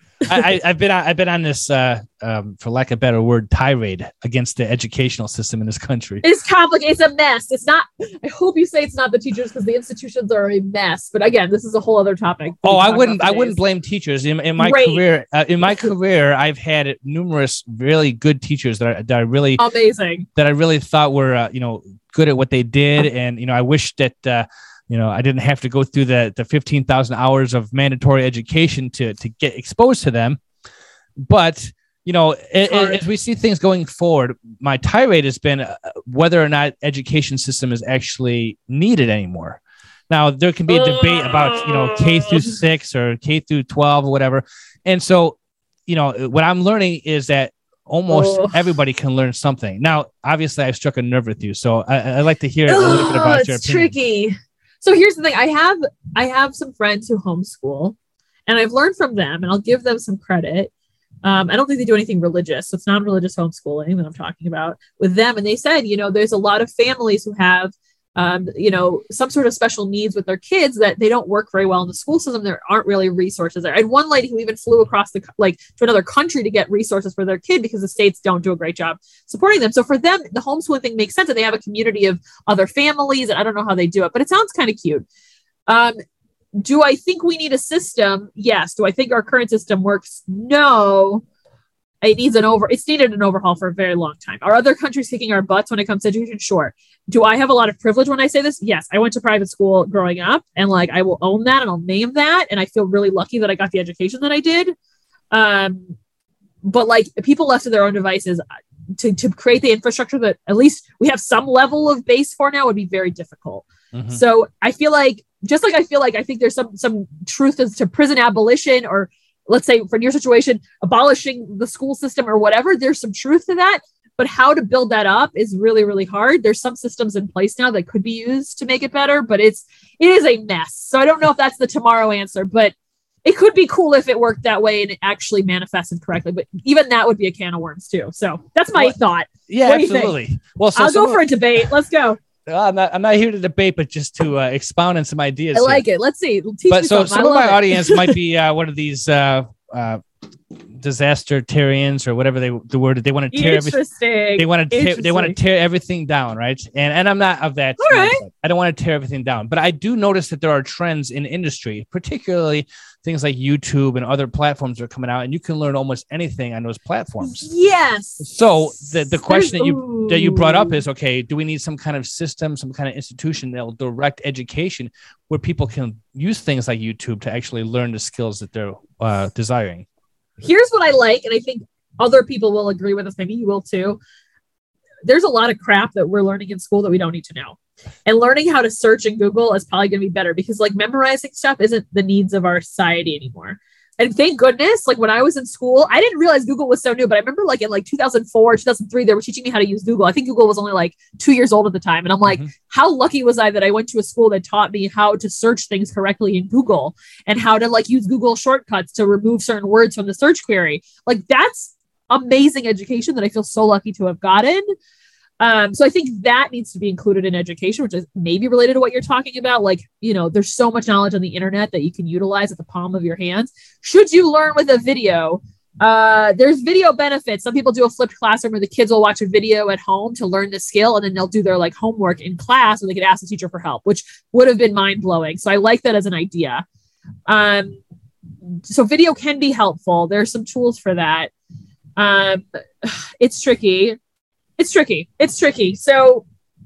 I, I, I've been on, I've been on this, uh, um, for lack of a better word, tirade against the educational system in this country. It's complicated. It's a mess. It's not, I hope you say it's not the teachers because the institutions are a mess. But again, this is a whole other topic. we Oh, can I talk wouldn't. about I for wouldn't days. blame teachers in, in my Great. career. Uh, in my career, I've had numerous really good teachers that I, that I really Amazing. that I really thought were uh, you know good at what they did, and you know I wish that uh, you know I didn't have to go through the the fifteen thousand hours of mandatory education to to get exposed to them. But you know, a- a- hard. as we see things going forward, my tirade has been uh, whether or not education system is actually needed anymore. Now, there can be a debate about, you know, K through six or K through twelve or whatever. And so, you know, what I'm learning is that almost Oh. everybody can learn something. Now, obviously, I struck a nerve with you. So I, I'd like to hear a little bit Oh, about your it's opinion. tricky. So here's the thing. I have I have some friends who homeschool and I've learned from them and I'll give them some credit. Um, I don't think they do anything religious. So it's non-religious homeschooling that I'm talking about with them. And they said, you know, there's a lot of families who have, um, you know, some sort of special needs with their kids that they don't work very well in the school system. There aren't really resources there. I had one lady who even flew across the, like to another country to get resources for their kid because the states don't do a great job supporting them. So for them, the homeschooling thing makes sense that they have a community of other families. And I don't know how they do it, but it sounds kind of cute. Um, Do I think we need a system? Yes. Do I think our current system works? No. It needs an over. It's needed an overhaul for a very long time. Are other countries kicking our butts when it comes to education? Sure. Do I have a lot of privilege when I say this? Yes. I went to private school growing up, and like I will own that and I'll name that. And I feel really lucky that I got the education that I did. Um, but like people left to their own devices to to create the infrastructure that at least we have some level of base for now would be very difficult. Mhm. So I feel like, just like I feel like I think there's some some truth as to prison abolition, or let's say for your situation, abolishing the school system or whatever, there's some truth to that. But how to build that up is really, really hard. There's some systems in place now that could be used to make it better, but it's it is a mess. So I don't know if that's the tomorrow answer, but it could be cool if it worked that way and it actually manifested correctly. But even that would be a can of worms too. So that's my Well, thought. Yeah, What do you think? absolutely. Well, so I'll some go for a debate. Let's go. of- I'm not. I'm not here to debate, but just to uh, expound on some ideas. I here. like it. Let's see. Teach But me so something. I some of love my it. audience might be uh, one of these uh, uh, disastertarians or whatever they the word they want to tear everything. Interesting. They want to tear, they want to Interesting. tear everything down, right? And and I'm not of that. All right. mindset. I don't want to tear everything down, but I do notice that there are trends in industry, particularly things like YouTube and other platforms are coming out, and you can learn almost anything on those platforms. Yes. So the, the question that you Ooh. that you brought up is, okay, do we need some kind of system, some kind of institution that will direct education where people can use things like YouTube to actually learn the skills that they're uh, desiring? Here's what I like, and I think other people will agree with us. Maybe you will too. There's a lot of crap that we're learning in school that we don't need to know. And learning how to search in Google is probably going to be better because like memorizing stuff isn't the needs of our society anymore. And thank goodness, like when I was in school, I didn't realize Google was so new, but I remember like in like two thousand four, two thousand three, they were teaching me how to use Google. I think Google was only like two years old at the time. And I'm like, mm-hmm. how lucky was I that I went to a school that taught me how to search things correctly in Google and how to like use Google shortcuts to remove certain words from the search query. Like that's amazing education that I feel so lucky to have gotten. Um, so I think that needs to be included in education, which is maybe related to what you're talking about. Like, you know, there's so much knowledge on the internet that you can utilize at the palm of your hands. Should you learn with a video? Uh, there's video benefits. Some people do a flipped classroom where the kids will watch a video at home to learn the skill, and then they'll do their like homework in class, and they could ask the teacher for help, which would have been mind blowing. So I like that as an idea. Um, so video can be helpful. There's some tools for that. Um, it's tricky. It's tricky. It's tricky. So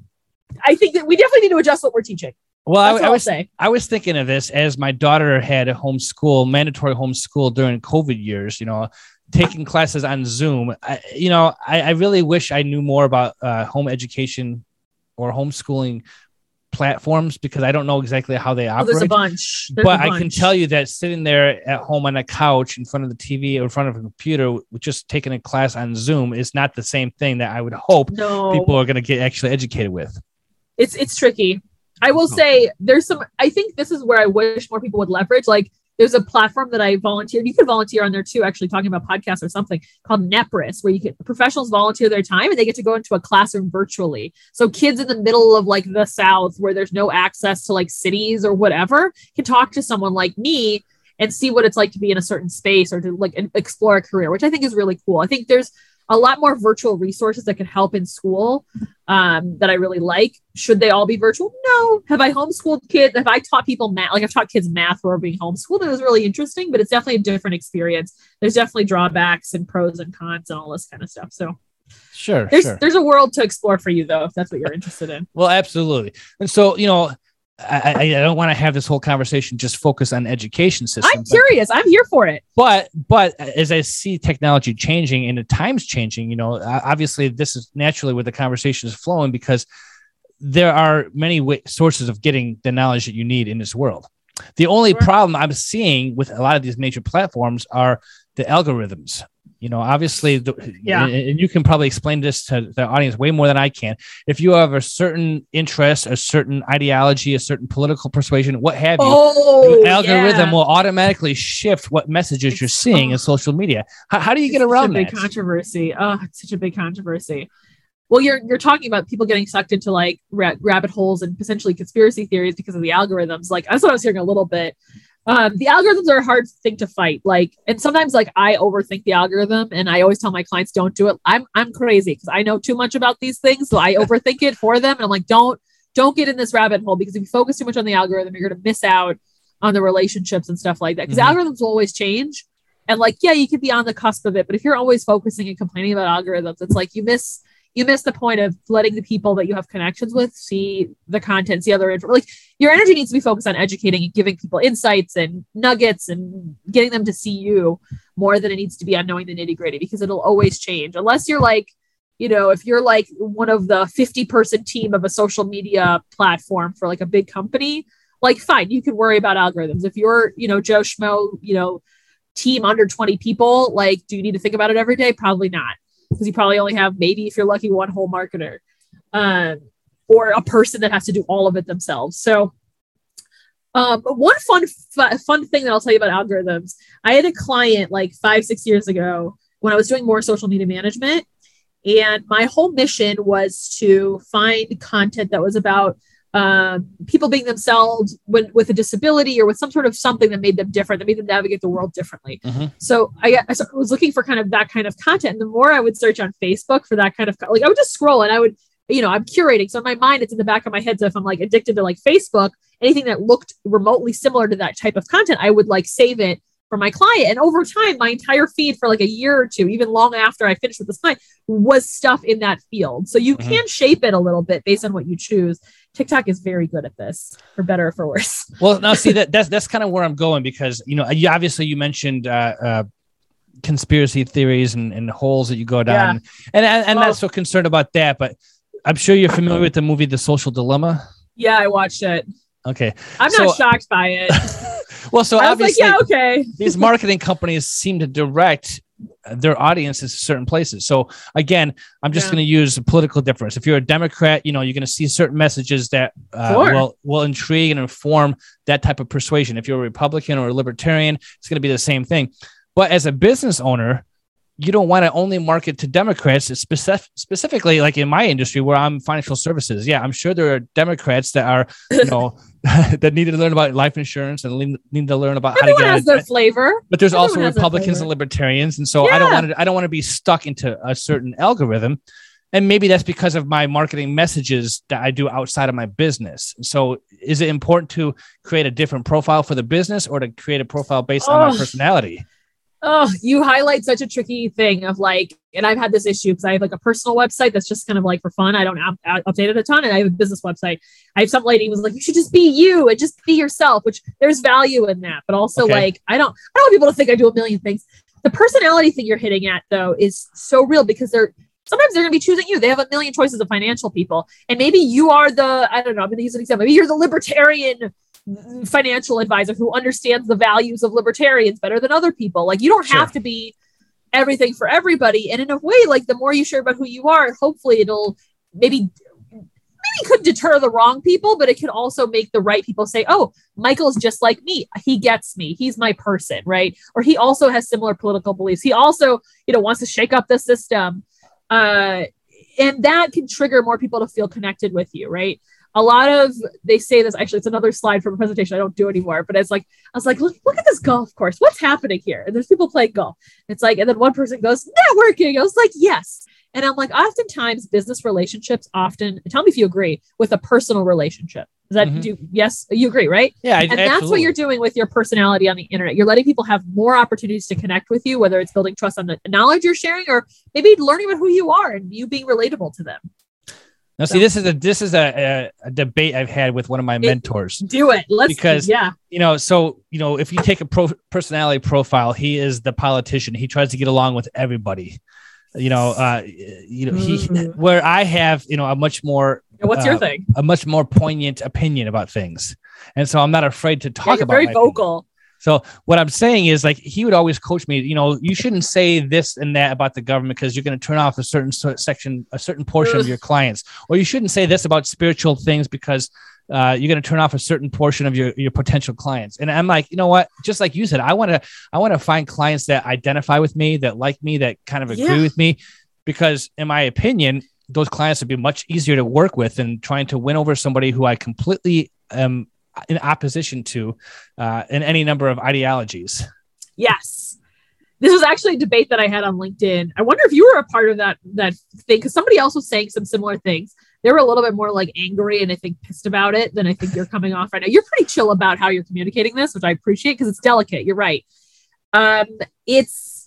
I think that we definitely need to adjust what we're teaching. Well, That's I, I all was I'll say. I was thinking of this as my daughter had a homeschool, mandatory homeschool during COVID years, you know, taking classes on Zoom. I, you know, I, I really wish I knew more about uh, home education or homeschooling platforms because I don't know exactly how they Oh, operate. there's a bunch. There's but a I bunch. can tell you that sitting there at home on a couch in front of the T V or in front of a computer, with just taking a class on Zoom is not the same thing that I would hope no. people are going to get actually educated with. It's it's tricky. I will say there's some, I think this is where I wish more people would leverage. Like there's a platform that I volunteered. You could volunteer on there too, actually talking about podcasts or something called Nepris, where you can professionals volunteer their time and they get to go into a classroom virtually. So kids in the middle of like the South where there's no access to like cities or whatever can talk to someone like me and see what it's like to be in a certain space or to like explore a career, which I think is really cool. I think there's a lot more virtual resources that can help in school um, that I really like. Should they all be virtual? No. Have I homeschooled kids? Have I taught people math? Like I've taught kids math who are being homeschooled. It was really interesting, but it's definitely a different experience. There's definitely drawbacks and pros and cons and all this kind of stuff. So Sure, there's, sure. there's a world to explore for you though, if that's what you're interested in. Well, absolutely. And so, you know, I, I, I don't want to have this whole conversation just focus on education system. I'm curious. I'm here for it. But but as I see technology changing and the times changing, you know, obviously this is naturally where the conversation is flowing because there are many w- sources of getting the knowledge that you need in this world. The only Sure. problem I'm seeing with a lot of these major platforms are the algorithms. You know, obviously, the, Yeah. and, and you can probably explain this to the audience way more than I can. If you have a certain interest, a certain ideology, a certain political persuasion, what have you, Oh, the algorithm yeah. will automatically shift what messages you're seeing in social media. How, how do you get It's around such a big that? controversy. Oh, it's such a big controversy. Well, you're you're talking about people getting sucked into like ra- rabbit holes and potentially conspiracy theories because of the algorithms. Like that's what I was hearing a little bit. Um, the algorithms are a hard thing to fight. Like, and sometimes like I overthink the algorithm, and I always tell my clients don't do it. I'm I'm crazy because I know too much about these things, so I overthink it for them. And I'm like, don't don't get in this rabbit hole because if you focus too much on the algorithm, you're going to miss out on the relationships and stuff like that. Because Mhm. algorithms will always change, and like yeah, you could be on the cusp of it, but if you're always focusing and complaining about algorithms, it's like you miss. You miss the point of letting the people that you have connections with see the content, see other info. Like your energy needs to be focused on educating and giving people insights and nuggets and getting them to see you more than it needs to be on knowing the nitty gritty because it'll always change unless you're like, you know, if you're like one of the fifty person team of a social media platform for like a big company, like fine, you can worry about algorithms. If you're, you know, Joe Schmo, you know, team under twenty people, like, do you need to think about it every day? Probably not. Because you probably only have maybe if you're lucky one whole marketer um, or a person that has to do all of it themselves. So um, one fun f- fun thing that I'll tell you about algorithms. I had a client like five, six years ago when I was doing more social media management. And my whole mission was to find content that was about uh, people being themselves when, with a disability or with some sort of something that made them different, that made them navigate the world differently. Mm-hmm. So I, I was looking for kind of that kind of content. And the more I would search on Facebook for that kind of, like I would just scroll and I would, you know, I'm curating. So in my mind, it's in the back of my head. So if I'm like addicted to like Facebook, anything that looked remotely similar to that type of content, I would like save it for my client. And over time, my entire feed for like a year or two, even long after I finished with this client, was stuff in that field. So you mm-hmm. can shape it a little bit based on what you choose. TikTok is very good at this, for better or for worse. Well, now see that that's that's kind of where I'm going, because you know, you obviously you mentioned uh, uh, conspiracy theories and, and holes that you go down, yeah. and and, and oh. not so concerned about that. But I'm sure you're familiar with the movie The Social Dilemma. Yeah, I watched it. Okay, I'm so, not shocked by it. Well, so I was obviously, like, yeah, okay. These marketing companies seem to direct their audiences to certain places. So again, I'm just yeah. going to use a political difference. If you're a Democrat, you know, you're going to see certain messages that uh, sure. will will intrigue and inform that type of persuasion. If you're a Republican or a Libertarian, it's going to be the same thing. But as a business owner, you don't want to only market to Democrats, specific, specifically like in my industry where I'm financial services. Yeah, I'm sure there are Democrats that are, you know, that need to learn about life insurance and need to learn about Everyone how to get has their flavor. But there's Everyone also Republicans and Libertarians, and so yeah. I don't want to. I don't want to be stuck into a certain algorithm. And maybe that's because of my marketing messages that I do outside of my business. So is it important to create a different profile for the business or to create a profile based oh. on my personality? Oh, you highlight such a tricky thing of like, and I've had this issue because I have like a personal website that's just kind of like for fun. I don't up, update it a ton. And I have a business website. I have some lady who was like, you should just be you and just be yourself, which there's value in that. But also okay. like, I don't, I don't want people to think I do a million things. The personality thing you're hitting at though is so real because they're, sometimes they're going to be choosing you. They have a million choices of financial people. And maybe you are the, I don't know, I'm going to use an example. Maybe you're the libertarian financial advisor who understands the values of libertarians better than other people. Like you don't sure. have to be everything for everybody. And in a way, like the more you share about who you are, hopefully it'll maybe, maybe could deter the wrong people, but it can also make the right people say, oh, Michael's just like me. He gets me. He's my person, right? Or he also has similar political beliefs. He also, you know, wants to shake up the system. Uh, and that can trigger more people to feel connected with you, right? A lot of, they say this, actually, it's another slide from a presentation I don't do anymore, but it's like, I was like, look, look at this golf course. What's happening here? And there's people playing golf. It's like, and then one person goes, networking. I was like, yes. And I'm like, oftentimes business relationships often, tell me if you agree, with a personal relationship. Does that mm-hmm. do? Yes, you agree, right? Yeah. I, and absolutely. That's what you're doing with your personality on the internet. You're letting people have more opportunities to connect with you, whether it's building trust on the knowledge you're sharing or maybe learning about who you are and you being relatable to them. Now, see, this is a this is a, a, a debate I've had with one of my mentors. It, do it. Let's because yeah. You know, so you know, if you take a pro personality profile, he is the politician. He tries to get along with everybody. You know, uh, you know, he mm. where I have you know a much more what's uh, your thing? A much more poignant opinion about things, and so I'm not afraid to talk yeah, you're about. Very my vocal. Opinion. So what I'm saying is like, he would always coach me, you know, you shouldn't say this and that about the government because you're going to turn off a certain section, a certain portion of your clients, or you shouldn't say this about spiritual things because uh, you're going to turn off a certain portion of your, your potential clients. And I'm like, you know what, just like you said, I want to, I want to find clients that identify with me, that like me, that kind of agree yeah. with me, because in my opinion, those clients would be much easier to work with than trying to win over somebody who I completely am in opposition to uh, in any number of ideologies. Yes. This was actually a debate that I had on LinkedIn. I wonder if you were a part of that, that thing, because somebody else was saying some similar things. They were a little bit more like angry and I think pissed about it than I think you're coming off right now. You're pretty chill about how you're communicating this, which I appreciate because it's delicate. You're right. Um, it's,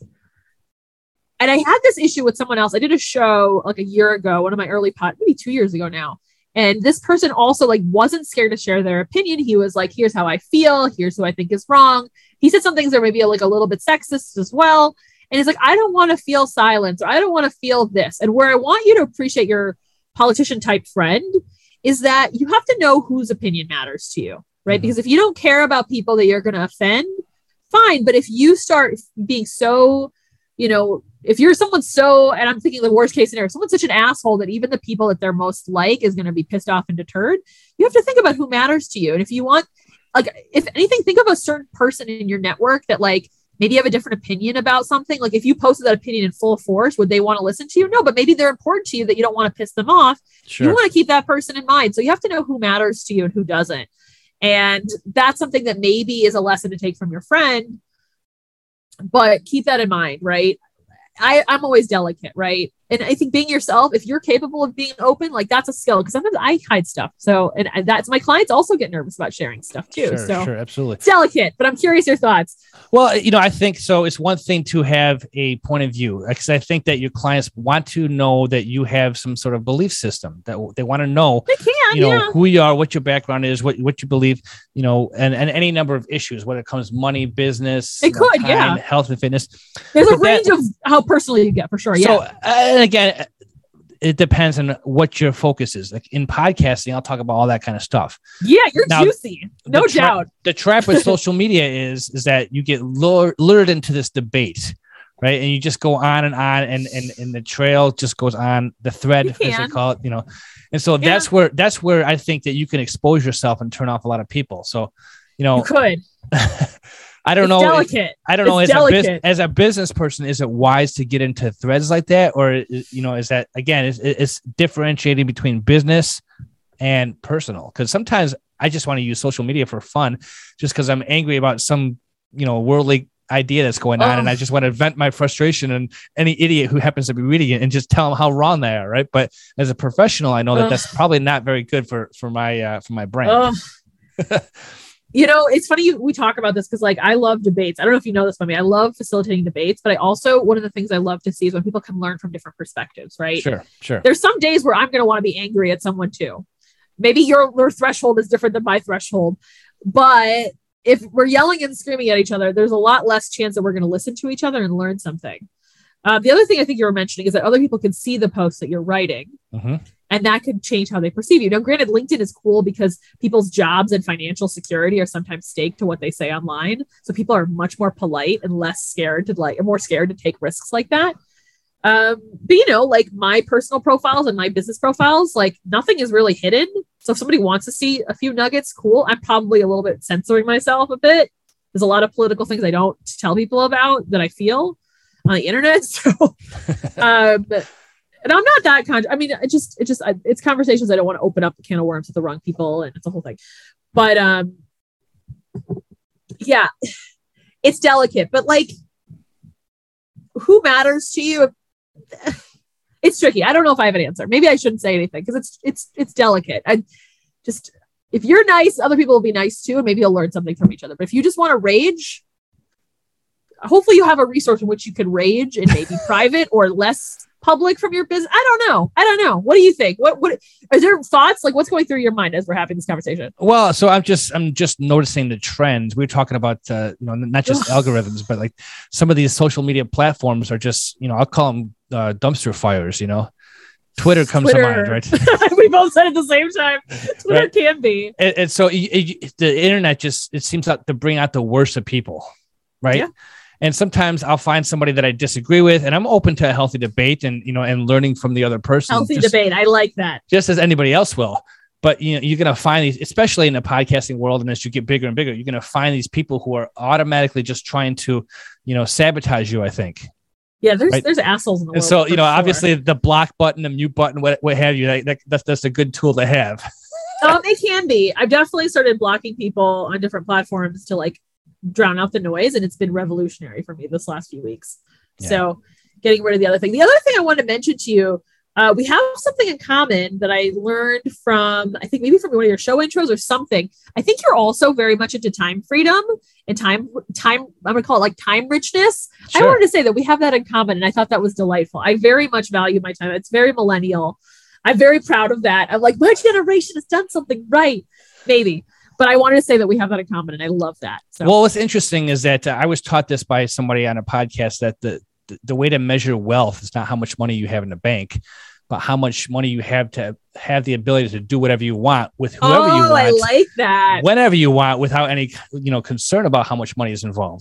and I had this issue with someone else. I did a show like a year ago, one of my early pod, maybe two years ago now. And this person also like wasn't scared to share their opinion. He was like, here's how I feel. Here's who I think is wrong. He said some things that were maybe like a little bit sexist as well. And he's like, I don't want to feel silence or I don't want to feel this. And where I want you to appreciate your politician type friend is that you have to know whose opinion matters to you, right? Mm-hmm. Because if you don't care about people that you're going to offend, fine. But if you start being so, you know, if you're someone so, and I'm thinking the worst case scenario, someone's such an asshole that even the people that they're most like is going to be pissed off and deterred, you have to think about who matters to you. And if you want, like, if anything, think of a certain person in your network that like maybe you have a different opinion about something. Like if you posted that opinion in full force, would they want to listen to you? No, but maybe they're important to you that you don't want to piss them off. Sure. You want to keep that person in mind. So you have to know who matters to you and who doesn't. And that's something that maybe is a lesson to take from your friend, but keep that in mind, right? I, I'm always delicate, right? And I think being yourself, if you're capable of being open, like that's a skill. Because sometimes I hide stuff. So, and, and that's my clients also get nervous about sharing stuff too. Sure, so sure, absolutely. It's delicate, but I'm curious your thoughts. Well, you know, I think so. It's one thing to have a point of view, because I think that your clients want to know that you have some sort of belief system, that they want to know, they can, you know, yeah. who you are, what your background is, what, what you believe, you know, and, and any number of issues, whether it comes money, business, it you know, could, time, yeah. health and fitness. There's but a range that, of how personal you get for sure. Yeah. So, uh, and again, it depends on what your focus is. Like in podcasting, I'll talk about all that kind of stuff. Yeah, you're now, juicy. No the tra- doubt. The trap with social media is, is that you get lured, lured into this debate, right? And you just go on and on, and, and, and the trail just goes on, the thread, as they call it, you know. And so yeah. that's where that's where I think that you can expose yourself and turn off a lot of people. So, you know, you could. I don't it's know. Delicate. I don't it's know. As delicate. a, bus- as a business person, is it wise to get into threads like that? Or, you know, is that, again, it's, it's differentiating between business and personal? Because sometimes I just want to use social media for fun just because I'm angry about some, you know, worldly idea that's going on. Oh. And I just want to vent my frustration and any idiot who happens to be reading it and just tell them how wrong they are. Right. But as a professional, I know that oh. that's probably not very good for, for my, uh, for my brand. Oh. You know, it's funny we talk about this because, like, I love debates. I don't know if you know this about me. I love facilitating debates, but I also, one of the things I love to see is when people can learn from different perspectives, right? Sure, sure. There's some days where I'm going to want to be angry at someone too. Maybe your, your threshold is different than my threshold, but if we're yelling and screaming at each other, there's a lot less chance that we're going to listen to each other and learn something. Um, the other thing I think you were mentioning is that other people can see the posts that you're writing. Mm-hmm. And that could change how they perceive you. Now, granted, LinkedIn is cool because people's jobs and financial security are sometimes staked to what they say online. So people are much more polite and less scared to like, or more scared to take risks like that. Um, but you know, like my personal profiles and my business profiles, like nothing is really hidden. So if somebody wants to see a few nuggets, cool. I'm probably a little bit censoring myself a bit. There's a lot of political things I don't tell people about that I feel on the internet. So, um, and I'm not that kind. I mean, it just, it just, it's conversations. I don't want to open up a can of worms with the wrong people, and it's a whole thing. But um, yeah, it's delicate. But like, who matters to you? It's tricky. I don't know if I have an answer. Maybe I shouldn't say anything because it's, it's, it's delicate. I just, if you're nice, other people will be nice too, and maybe you'll learn something from each other. But if you just want to rage, hopefully you have a resource in which you can rage and maybe private or less public from your business. I don't know. I don't know. What do you think? What, what, are there thoughts? Like what's going through your mind as we're having this conversation? Well, so I'm just, I'm just noticing the trends. We were talking about, uh, you know, not just algorithms, but like some of these social media platforms are just, you know, I'll call them uh, dumpster fires, you know. Twitter comes Twitter. to mind, right? We both said it at the same time. Twitter right? can be. And, and so it, it, the internet just, it seems like to bring out the worst of people, right? Yeah. And sometimes I'll find somebody that I disagree with, and I'm open to a healthy debate and, you know, and learning from the other person. Healthy just, debate. I like that. Just as anybody else will. But, you know, you're going to find these, especially in the podcasting world, and as you get bigger and bigger, you're going to find these people who are automatically just trying to, you know, sabotage you, I think. Yeah, there's right? there's assholes in the world. And so, you know, sure. obviously the block button, the mute button, what, what have you, that, that's, that's a good tool to have. Um, it can be. I've definitely started blocking people on different platforms to like drown out the noise, and it's been revolutionary for me this last few weeks. Yeah. So getting rid of the other thing. The other thing I wanted to mention to you, uh, we have something in common that I learned from, I think maybe from one of your show intros or something. I think you're also very much into time freedom and time, time, I'm going to call it like time richness. Sure. I wanted to say that we have that in common, and I thought that was delightful. I very much value my time. It's very millennial. I'm very proud of that. I'm like, my generation has done something right. Maybe. But I wanted to say that we have that in common, and I love that. So. Well, what's interesting is that uh, I was taught this by somebody on a podcast that the, the the way to measure wealth is not how much money you have in the bank, but how much money you have to have the ability to do whatever you want with whoever oh, you want. I like that. Whenever you want, without any, you know, concern about how much money is involved.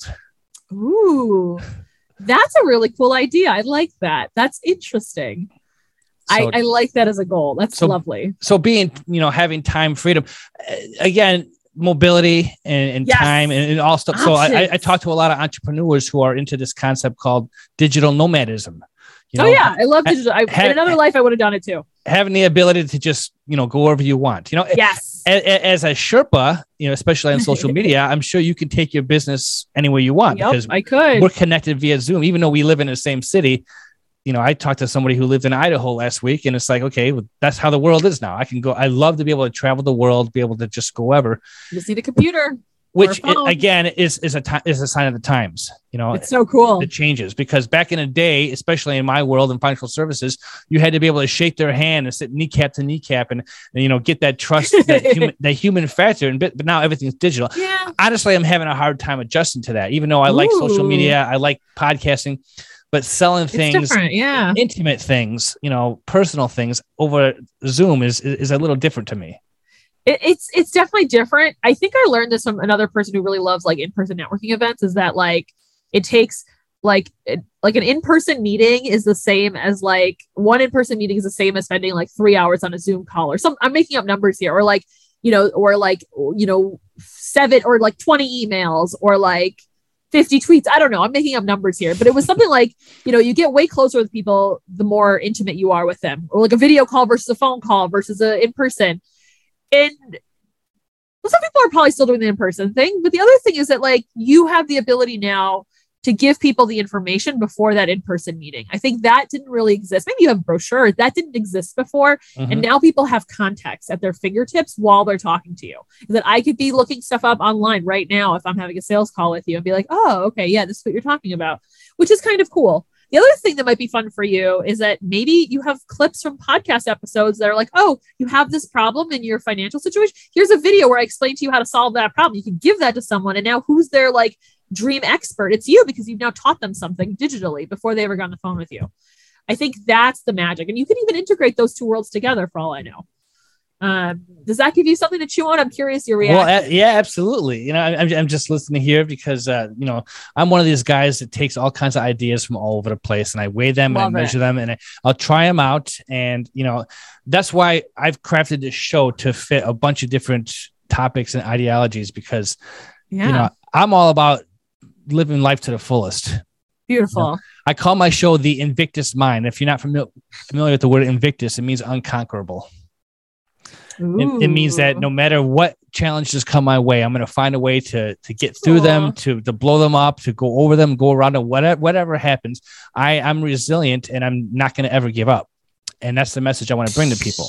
Ooh, that's a really cool idea. I like that. That's interesting. So, I, I like that as a goal. That's so, lovely. So being, you know, having time freedom, uh, again, mobility and, and Yes. time and, and all stuff. So I, I, I Options. talk to a lot of entrepreneurs who are into this concept called digital nomadism. You know, oh yeah, I love digital. I, ha- in another life, I would have done it too. having the ability to just, you know, go wherever you want. You know, Yes. a- a- as a Sherpa, you know, especially on social media, I'm sure you can take your business anywhere you want Yep, because I could. we're connected via Zoom, even though we live in the same city. You know, I talked to somebody who lived in Idaho last week, and it's like, okay, well, that's how the world is now. I can go. I love to be able to travel the world, be able to just go wherever. You just need a computer. Which Or a phone. i- again is is a ti- is a sign of the times. You know, It's so cool. it changes because back in the day, especially in my world in financial services, you had to be able to shake their hand and sit kneecap to kneecap and, and you know get that trust, that human, that human factor. And but, but now everything's digital. Yeah. Honestly, I'm having a hard time adjusting to that. Even though I like social Ooh. media, I like podcasting, but selling It's things, different. Yeah. intimate things, you know, personal things over Zoom is is, is a little different to me. It, it's it's definitely different. I think I learned this from another person who really loves like in-person networking events. Is that like it takes like it, like an in-person meeting is the same as like one in-person meeting is the same as spending like three hours on a Zoom call or some. I'm making up numbers here, or like you know, or like you know, seven or like twenty emails or like fifty tweets. I don't know. I'm making up numbers here, but it was something like, you know, you get way closer with people the more intimate you are with them, or like a video call versus a phone call versus a in-person. And well, some people are probably still doing the in-person thing, but the other thing is that like you have the ability now to give people the information before that in-person meeting. I think that didn't really exist. Maybe you have brochures that didn't exist before. Mhm. And now people have context at their fingertips while they're talking to you. That I could be looking stuff up online right now if I'm having a sales call with you and be like, oh, okay, yeah, this is what you're talking about, which is kind of cool. The other thing that might be fun for you is that maybe you have clips from podcast episodes that are like, oh, you have this problem in your financial situation. Here's a video where I explain to you how to solve that problem. You can give that to someone. And now who's their like dream expert? It's you, because you've now taught them something digitally before they ever got on the phone with you. I think that's the magic. And you can even integrate those two worlds together for all I know. Um, does that give you something to chew on? I'm curious your reaction. Well, uh, yeah, absolutely. You know, I, I'm, I'm just listening here because, uh, you know, I'm one of these guys that takes all kinds of ideas from all over the place and I weigh them Love and I measure it. them and I, I'll try them out. And, you know, that's why I've crafted this show to fit a bunch of different topics and ideologies because, yeah, you know, I'm all about living life to the fullest. beautiful. I call my show the Invictus Mind. If you're not familiar, familiar with the word Invictus, it means unconquerable. It, it means that no matter what challenges come my way, I'm going to find a way to to get through Aw. them, to to blow them up, to go over them, go around them, whatever whatever happens. I I'm resilient and I'm not going to ever give up. And that's the message I want to bring to people.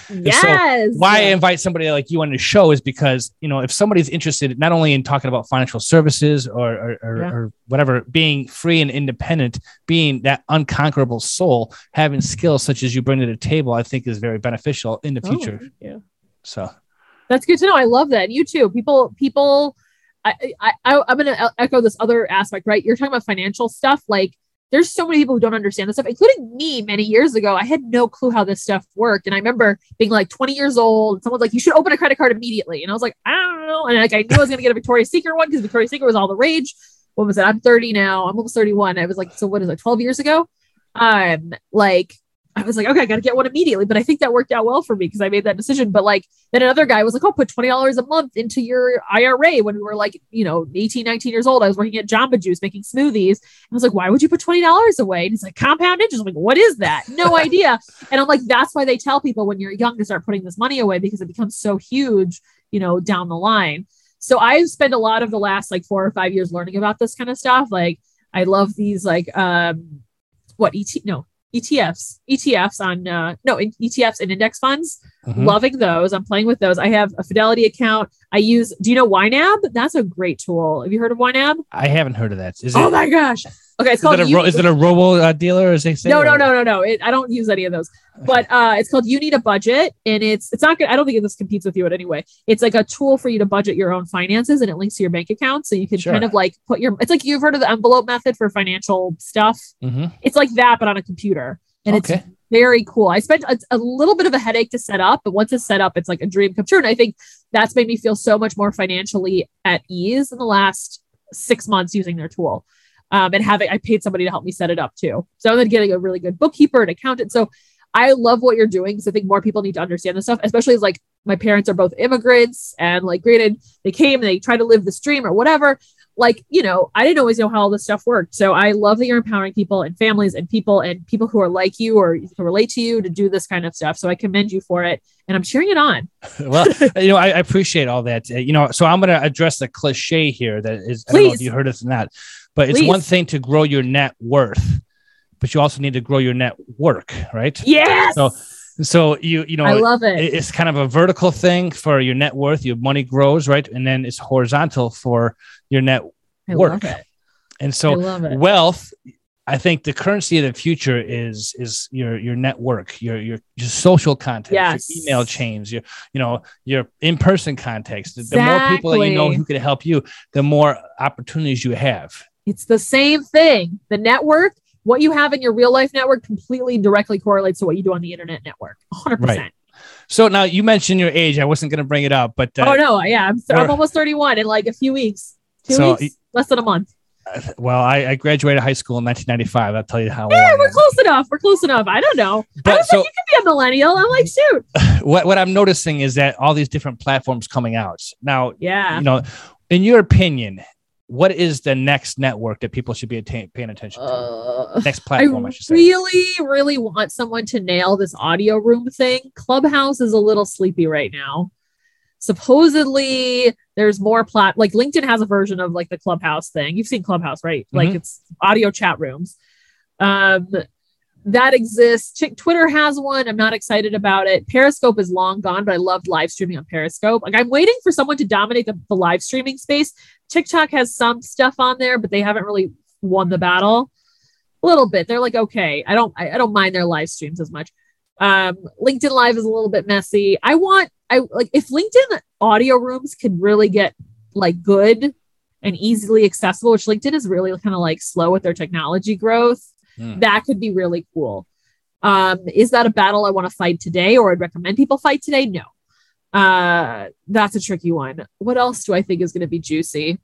Yes. Why I invite somebody like you on the show is because, you know, if somebody's interested not only in talking about financial services or or, or, Yeah. or whatever, being free and independent, being that unconquerable soul, having skills such as you bring to the table, I think is very beneficial in the Oh, future. thank you. So That's good to know. I love that. And you too. People, people, I, I, I I'm going to echo this other aspect, right? You're talking about financial stuff. Like there's so many people who don't understand this stuff, including me many years ago. I had no clue how this stuff worked. And I remember being like twenty years old. And someone's like, you should open a credit card immediately. And I was like, I don't know. And like, I knew I was going to get a Victoria's Secret one because Victoria's Secret was all the rage. What was it? I'm thirty now. I'm almost thirty-one. I was like, so what is it? twelve years ago? Um, like, I was like, okay, I got to get one immediately. But I think that worked out well for me because I made that decision. But like, then another guy was like, oh, put twenty dollars a month into your I R A when we were like, you know, eighteen, nineteen years old. I was working at Jamba Juice making smoothies. I was like, why would you put twenty dollars away? And he's like, compound interest. I'm like, what is that? No idea. And I'm like, that's why they tell people when you're young to start putting this money away because it becomes so huge, you know, down the line. So I've spent a lot of the last like four or five years learning about this kind of stuff. Like I love these like, um, what, E T, no, E T Fs, E T Fs on, uh, no, E T Fs and index funds. Mhm. Loving those. I'm playing with those. I have a Fidelity account. I use, do you know Y NAB? That's a great tool. Have you heard of Y NAB? I haven't heard of that. Is it, Oh my gosh. Okay. It's is called, it a, U- ro- is it a robo uh, dealer as they say? no, no, or- no, no, no. It, I don't use any of those, but uh, it's called You Need a Budget, and it's it's not good. I don't think this competes with you in any way. It's like a tool for you to budget your own finances, and it links to your bank account, so you can Sure. kind of like put your. It's like you've heard of the envelope method for financial stuff. Mhm. It's like that, but on a computer, and Okay. it's very cool. I spent a, a little bit of a headache to set up, but once it's set up, it's like a dream come true. And I think that's made me feel so much more financially at ease in the last six months using their tool. Um, and having, I paid somebody to help me set it up too. So I'm then getting a really good bookkeeper and accountant. So I love what you're doing because I think more people need to understand this stuff, especially as like my parents are both immigrants, and like, granted, they came and they tried to live this dream or whatever. Like, you know, I didn't always know how all this stuff worked. So I love that you're empowering people and families and people and people who are like you or who relate to you to do this kind of stuff. So I commend you for it, and I'm cheering it on. Well, you know, I, I appreciate all that. Uh, you know, so I'm going to address the cliche here that is, I don't know if you heard it or not, but it's Please. one thing to grow your net worth, but you also need to grow your network, right? Yes. So, so you, you know, I love it. It's kind of a vertical thing for your net worth. Your money grows, right? And then it's horizontal for your net I work. love it. And so I love it. wealth, I think the currency of the future is, is your, your network, your, your, your social contacts, Yes. your email chains, your, you know, your in-person contacts. The, the more people that you know Exactly. who can help you, the more opportunities you have. It's the same thing. The network, what you have in your real life network completely directly correlates to what you do on the internet network. one hundred percent. Right. So now you mentioned your age. I wasn't going to bring it up, but uh, Oh no, yeah, I'm, I'm or- almost thirty-one in like a few weeks. Two So- weeks, less than a month. well, I, I graduated high school in nineteen ninety-five. I'll tell you how. Yeah, old I we're am. close enough. We're close enough. I don't know. I But don't so think you can be a millennial. I'm like, shoot. what, what I'm noticing is that all these different platforms coming out now, Yeah. you know, in your opinion, what is the next network that people should be attain- paying attention to? Uh, Next platform, I, I should say. really, really want someone to nail this audio room thing. Clubhouse is a little sleepy right now. Supposedly, there's more plat like LinkedIn has a version of like the Clubhouse thing. You've seen Clubhouse, right? Like Mhm. it's audio chat rooms. Um, that exists. Ch- Twitter has one. I'm not excited about it. Periscope is long gone, but I loved live streaming on Periscope. Like I'm waiting for someone to dominate the, the live streaming space. TikTok has some stuff on there, but they haven't really won the battle. A little bit. They're like, okay, I don't, I, I don't mind their live streams as much. Um, LinkedIn Live is a little bit messy. I want, I like if LinkedIn audio rooms could really get like good and easily accessible, which LinkedIn is really kind of like slow with their technology growth. Hmm. That could be really cool. Um, is that a battle I want to fight today, or I'd recommend people fight today? No. Uh, that's a tricky one. What else do I think is going to be juicy?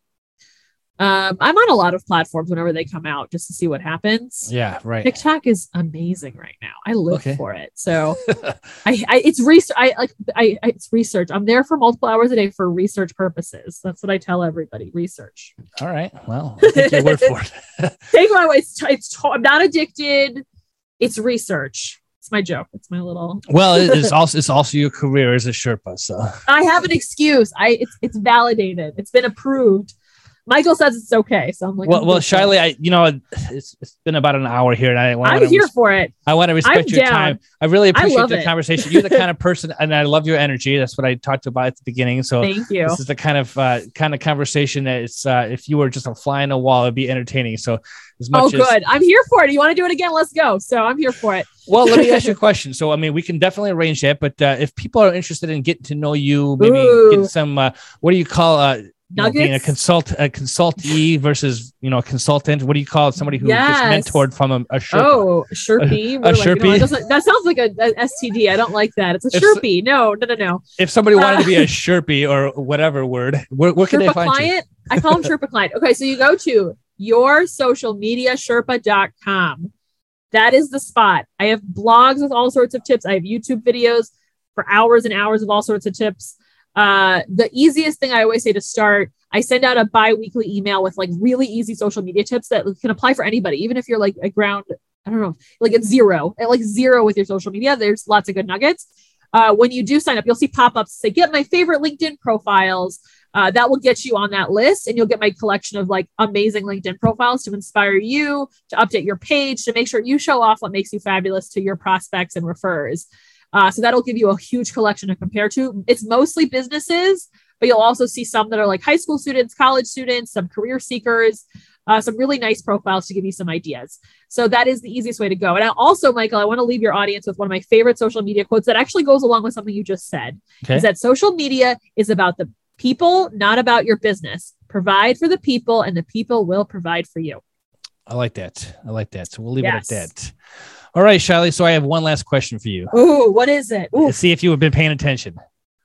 Um, I'm on a lot of platforms whenever they come out just to see what happens. Yeah, right. TikTok is amazing right now. I live Okay. for it. So I, I it's research. I like I, I it's research. I'm there for multiple hours a day for research purposes. That's what I tell everybody. Research. All right. Well, I'll take your word for it. Take my way. It's, it's to- I'm not addicted. It's research. It's my joke. It's my little. Well, it- it's also it's also your career as a Sherpa. So I have an excuse. I it's it's validated. It's been approved. Michael says it's okay. So I'm like, well, I'm well, good for it. Shiley, I you know it's it's been about an hour here, and I want I'm here for it. I want to respect I'm your down. time. I really appreciate love the it. conversation. You're the kind of person, and I love your energy. That's what I talked about at the beginning. So Thank you. this is the kind of uh, kind of conversation that it's uh, if you were just a fly on the wall, it'd be entertaining. So as much Oh, as good. I'm here for it. You want to do it again? Let's go. So I'm here for it. well, let me ask you a question. So I mean, we can definitely arrange that, but uh, if people are interested in getting to know you, maybe Ooh. get some uh, what do you call uh, you know, being a Nuggets? consult a consultee versus you know a consultant? What do you call it? Somebody who Yes. gets mentored from a, a Sherpa. Oh, Sherpie. A- a We're like, you know, Sherpie? it doesn't- that sounds like a, a S T D. I don't like that. It's a If- Sherpie. No, no, no, no. If somebody wanted to be Uh, a Sherpie or whatever word, where, where can they Sherpa find you? client. I call him Sherpa client. Okay, so you go to your social media sherpa dot com. That is the spot. I have blogs with all sorts of tips. I have YouTube videos for hours and hours of all sorts of tips. Uh, the easiest thing I always say to start, I send out a bi-weekly email with like really easy social media tips that can apply for anybody, even if you're like a ground, I don't know, like at zero, at like zero with your social media. There's lots of good nuggets. Uh, when you do sign up, you'll see pop-ups say, get my favorite LinkedIn profiles. Uh, that will get you on that list, and you'll get my collection of like amazing LinkedIn profiles to inspire you, to update your page, to make sure you show off what makes you fabulous to your prospects and refers. Uh, so that'll give you a huge collection to compare to. It's mostly businesses, but you'll also see some that are like high school students, college students, some career seekers, uh, some really nice profiles to give you some ideas. So that is the easiest way to go. And I also, Michael, I want to leave your audience with one of my favorite social media quotes that actually goes along with something you just said. Okay. Is that social media is about the people, not about your business. Provide for the people, and the people will provide for you. I like that. I like that. So we'll leave Yes. it at that. All right, Shiley. So I have one last question for you. Ooh, what is it? Ooh. Let's see if you have been paying attention.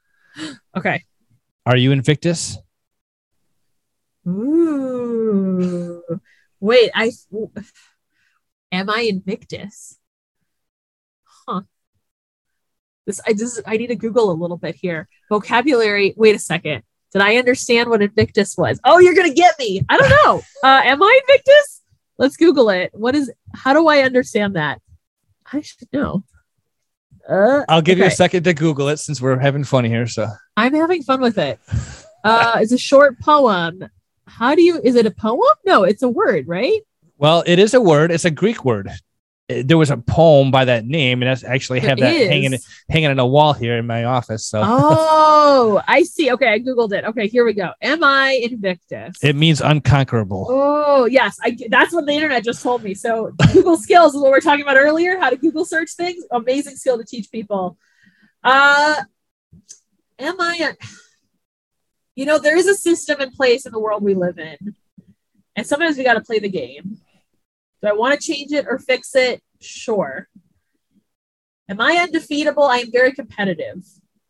Okay. Are you Invictus? Ooh. Wait, I am I Invictus? Huh. This I just I need to Google a little bit here. Vocabulary. Wait a second. Did I understand what Invictus was? Oh, you're gonna get me. I don't know. Uh, am I Invictus? Let's Google it. What is? How do I understand that? I should know. Uh, I'll give okay. you a second to Google it since we're having fun here. So I'm having fun with it. Uh, it's a short poem. How do you? Is it a poem? No, it's a word, right? Well, it is a word. It's a Greek word. There was a poem by that name, and I actually have There that is. hanging hanging on a wall here in my office. So Oh, I see. Okay, I Googled it. Okay, here we go. Am I Invictus? it means unconquerable. Oh, yes. I, that's what the internet just told me. So Google skills is what we were talking about earlier, how to Google search things. Amazing skill to teach people. Uh, am I, a, you know, there is a system in place in the world we live in. And sometimes we got to play the game. Do I want to change it or fix it? Sure. Am I undefeatable? I am very competitive.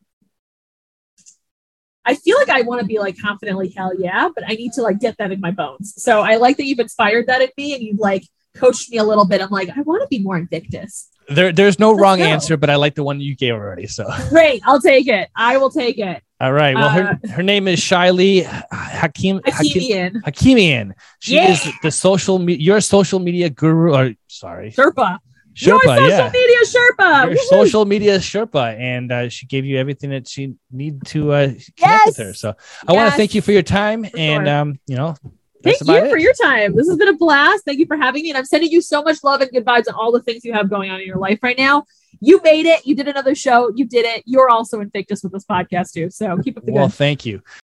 I feel like I want to be like confidently, hell yeah, but I need to like get that in my bones. So I like that you've inspired that in me and you've like coached me a little bit. I'm like, I want to be more Invictus. There, there's no Let's wrong go. answer, but I like the one you gave already. So Great. I'll take it. I will take it. all right. Well, her, her name is Shiley Hakim Hakim Hakimian. Hakimian. She Yeah. is the social me- your social media guru. Or sorry, Sherpa. Sherpa. Your social Yeah. media Sherpa. Your Woo-hoo. social media Sherpa, and uh, she gave you everything that she need to uh, connect Yes. with her. So I want Yes. to thank you for your time, For and sure. um, you know, Thank that's about you for it. your time. This has been a blast. Thank you for having me. And I'm sending you so much love and good vibes on all the things you have going on in your life right now. You made it. You did another show. You did it. You're also Invictus with this podcast too. So keep up the Well, good. thank you.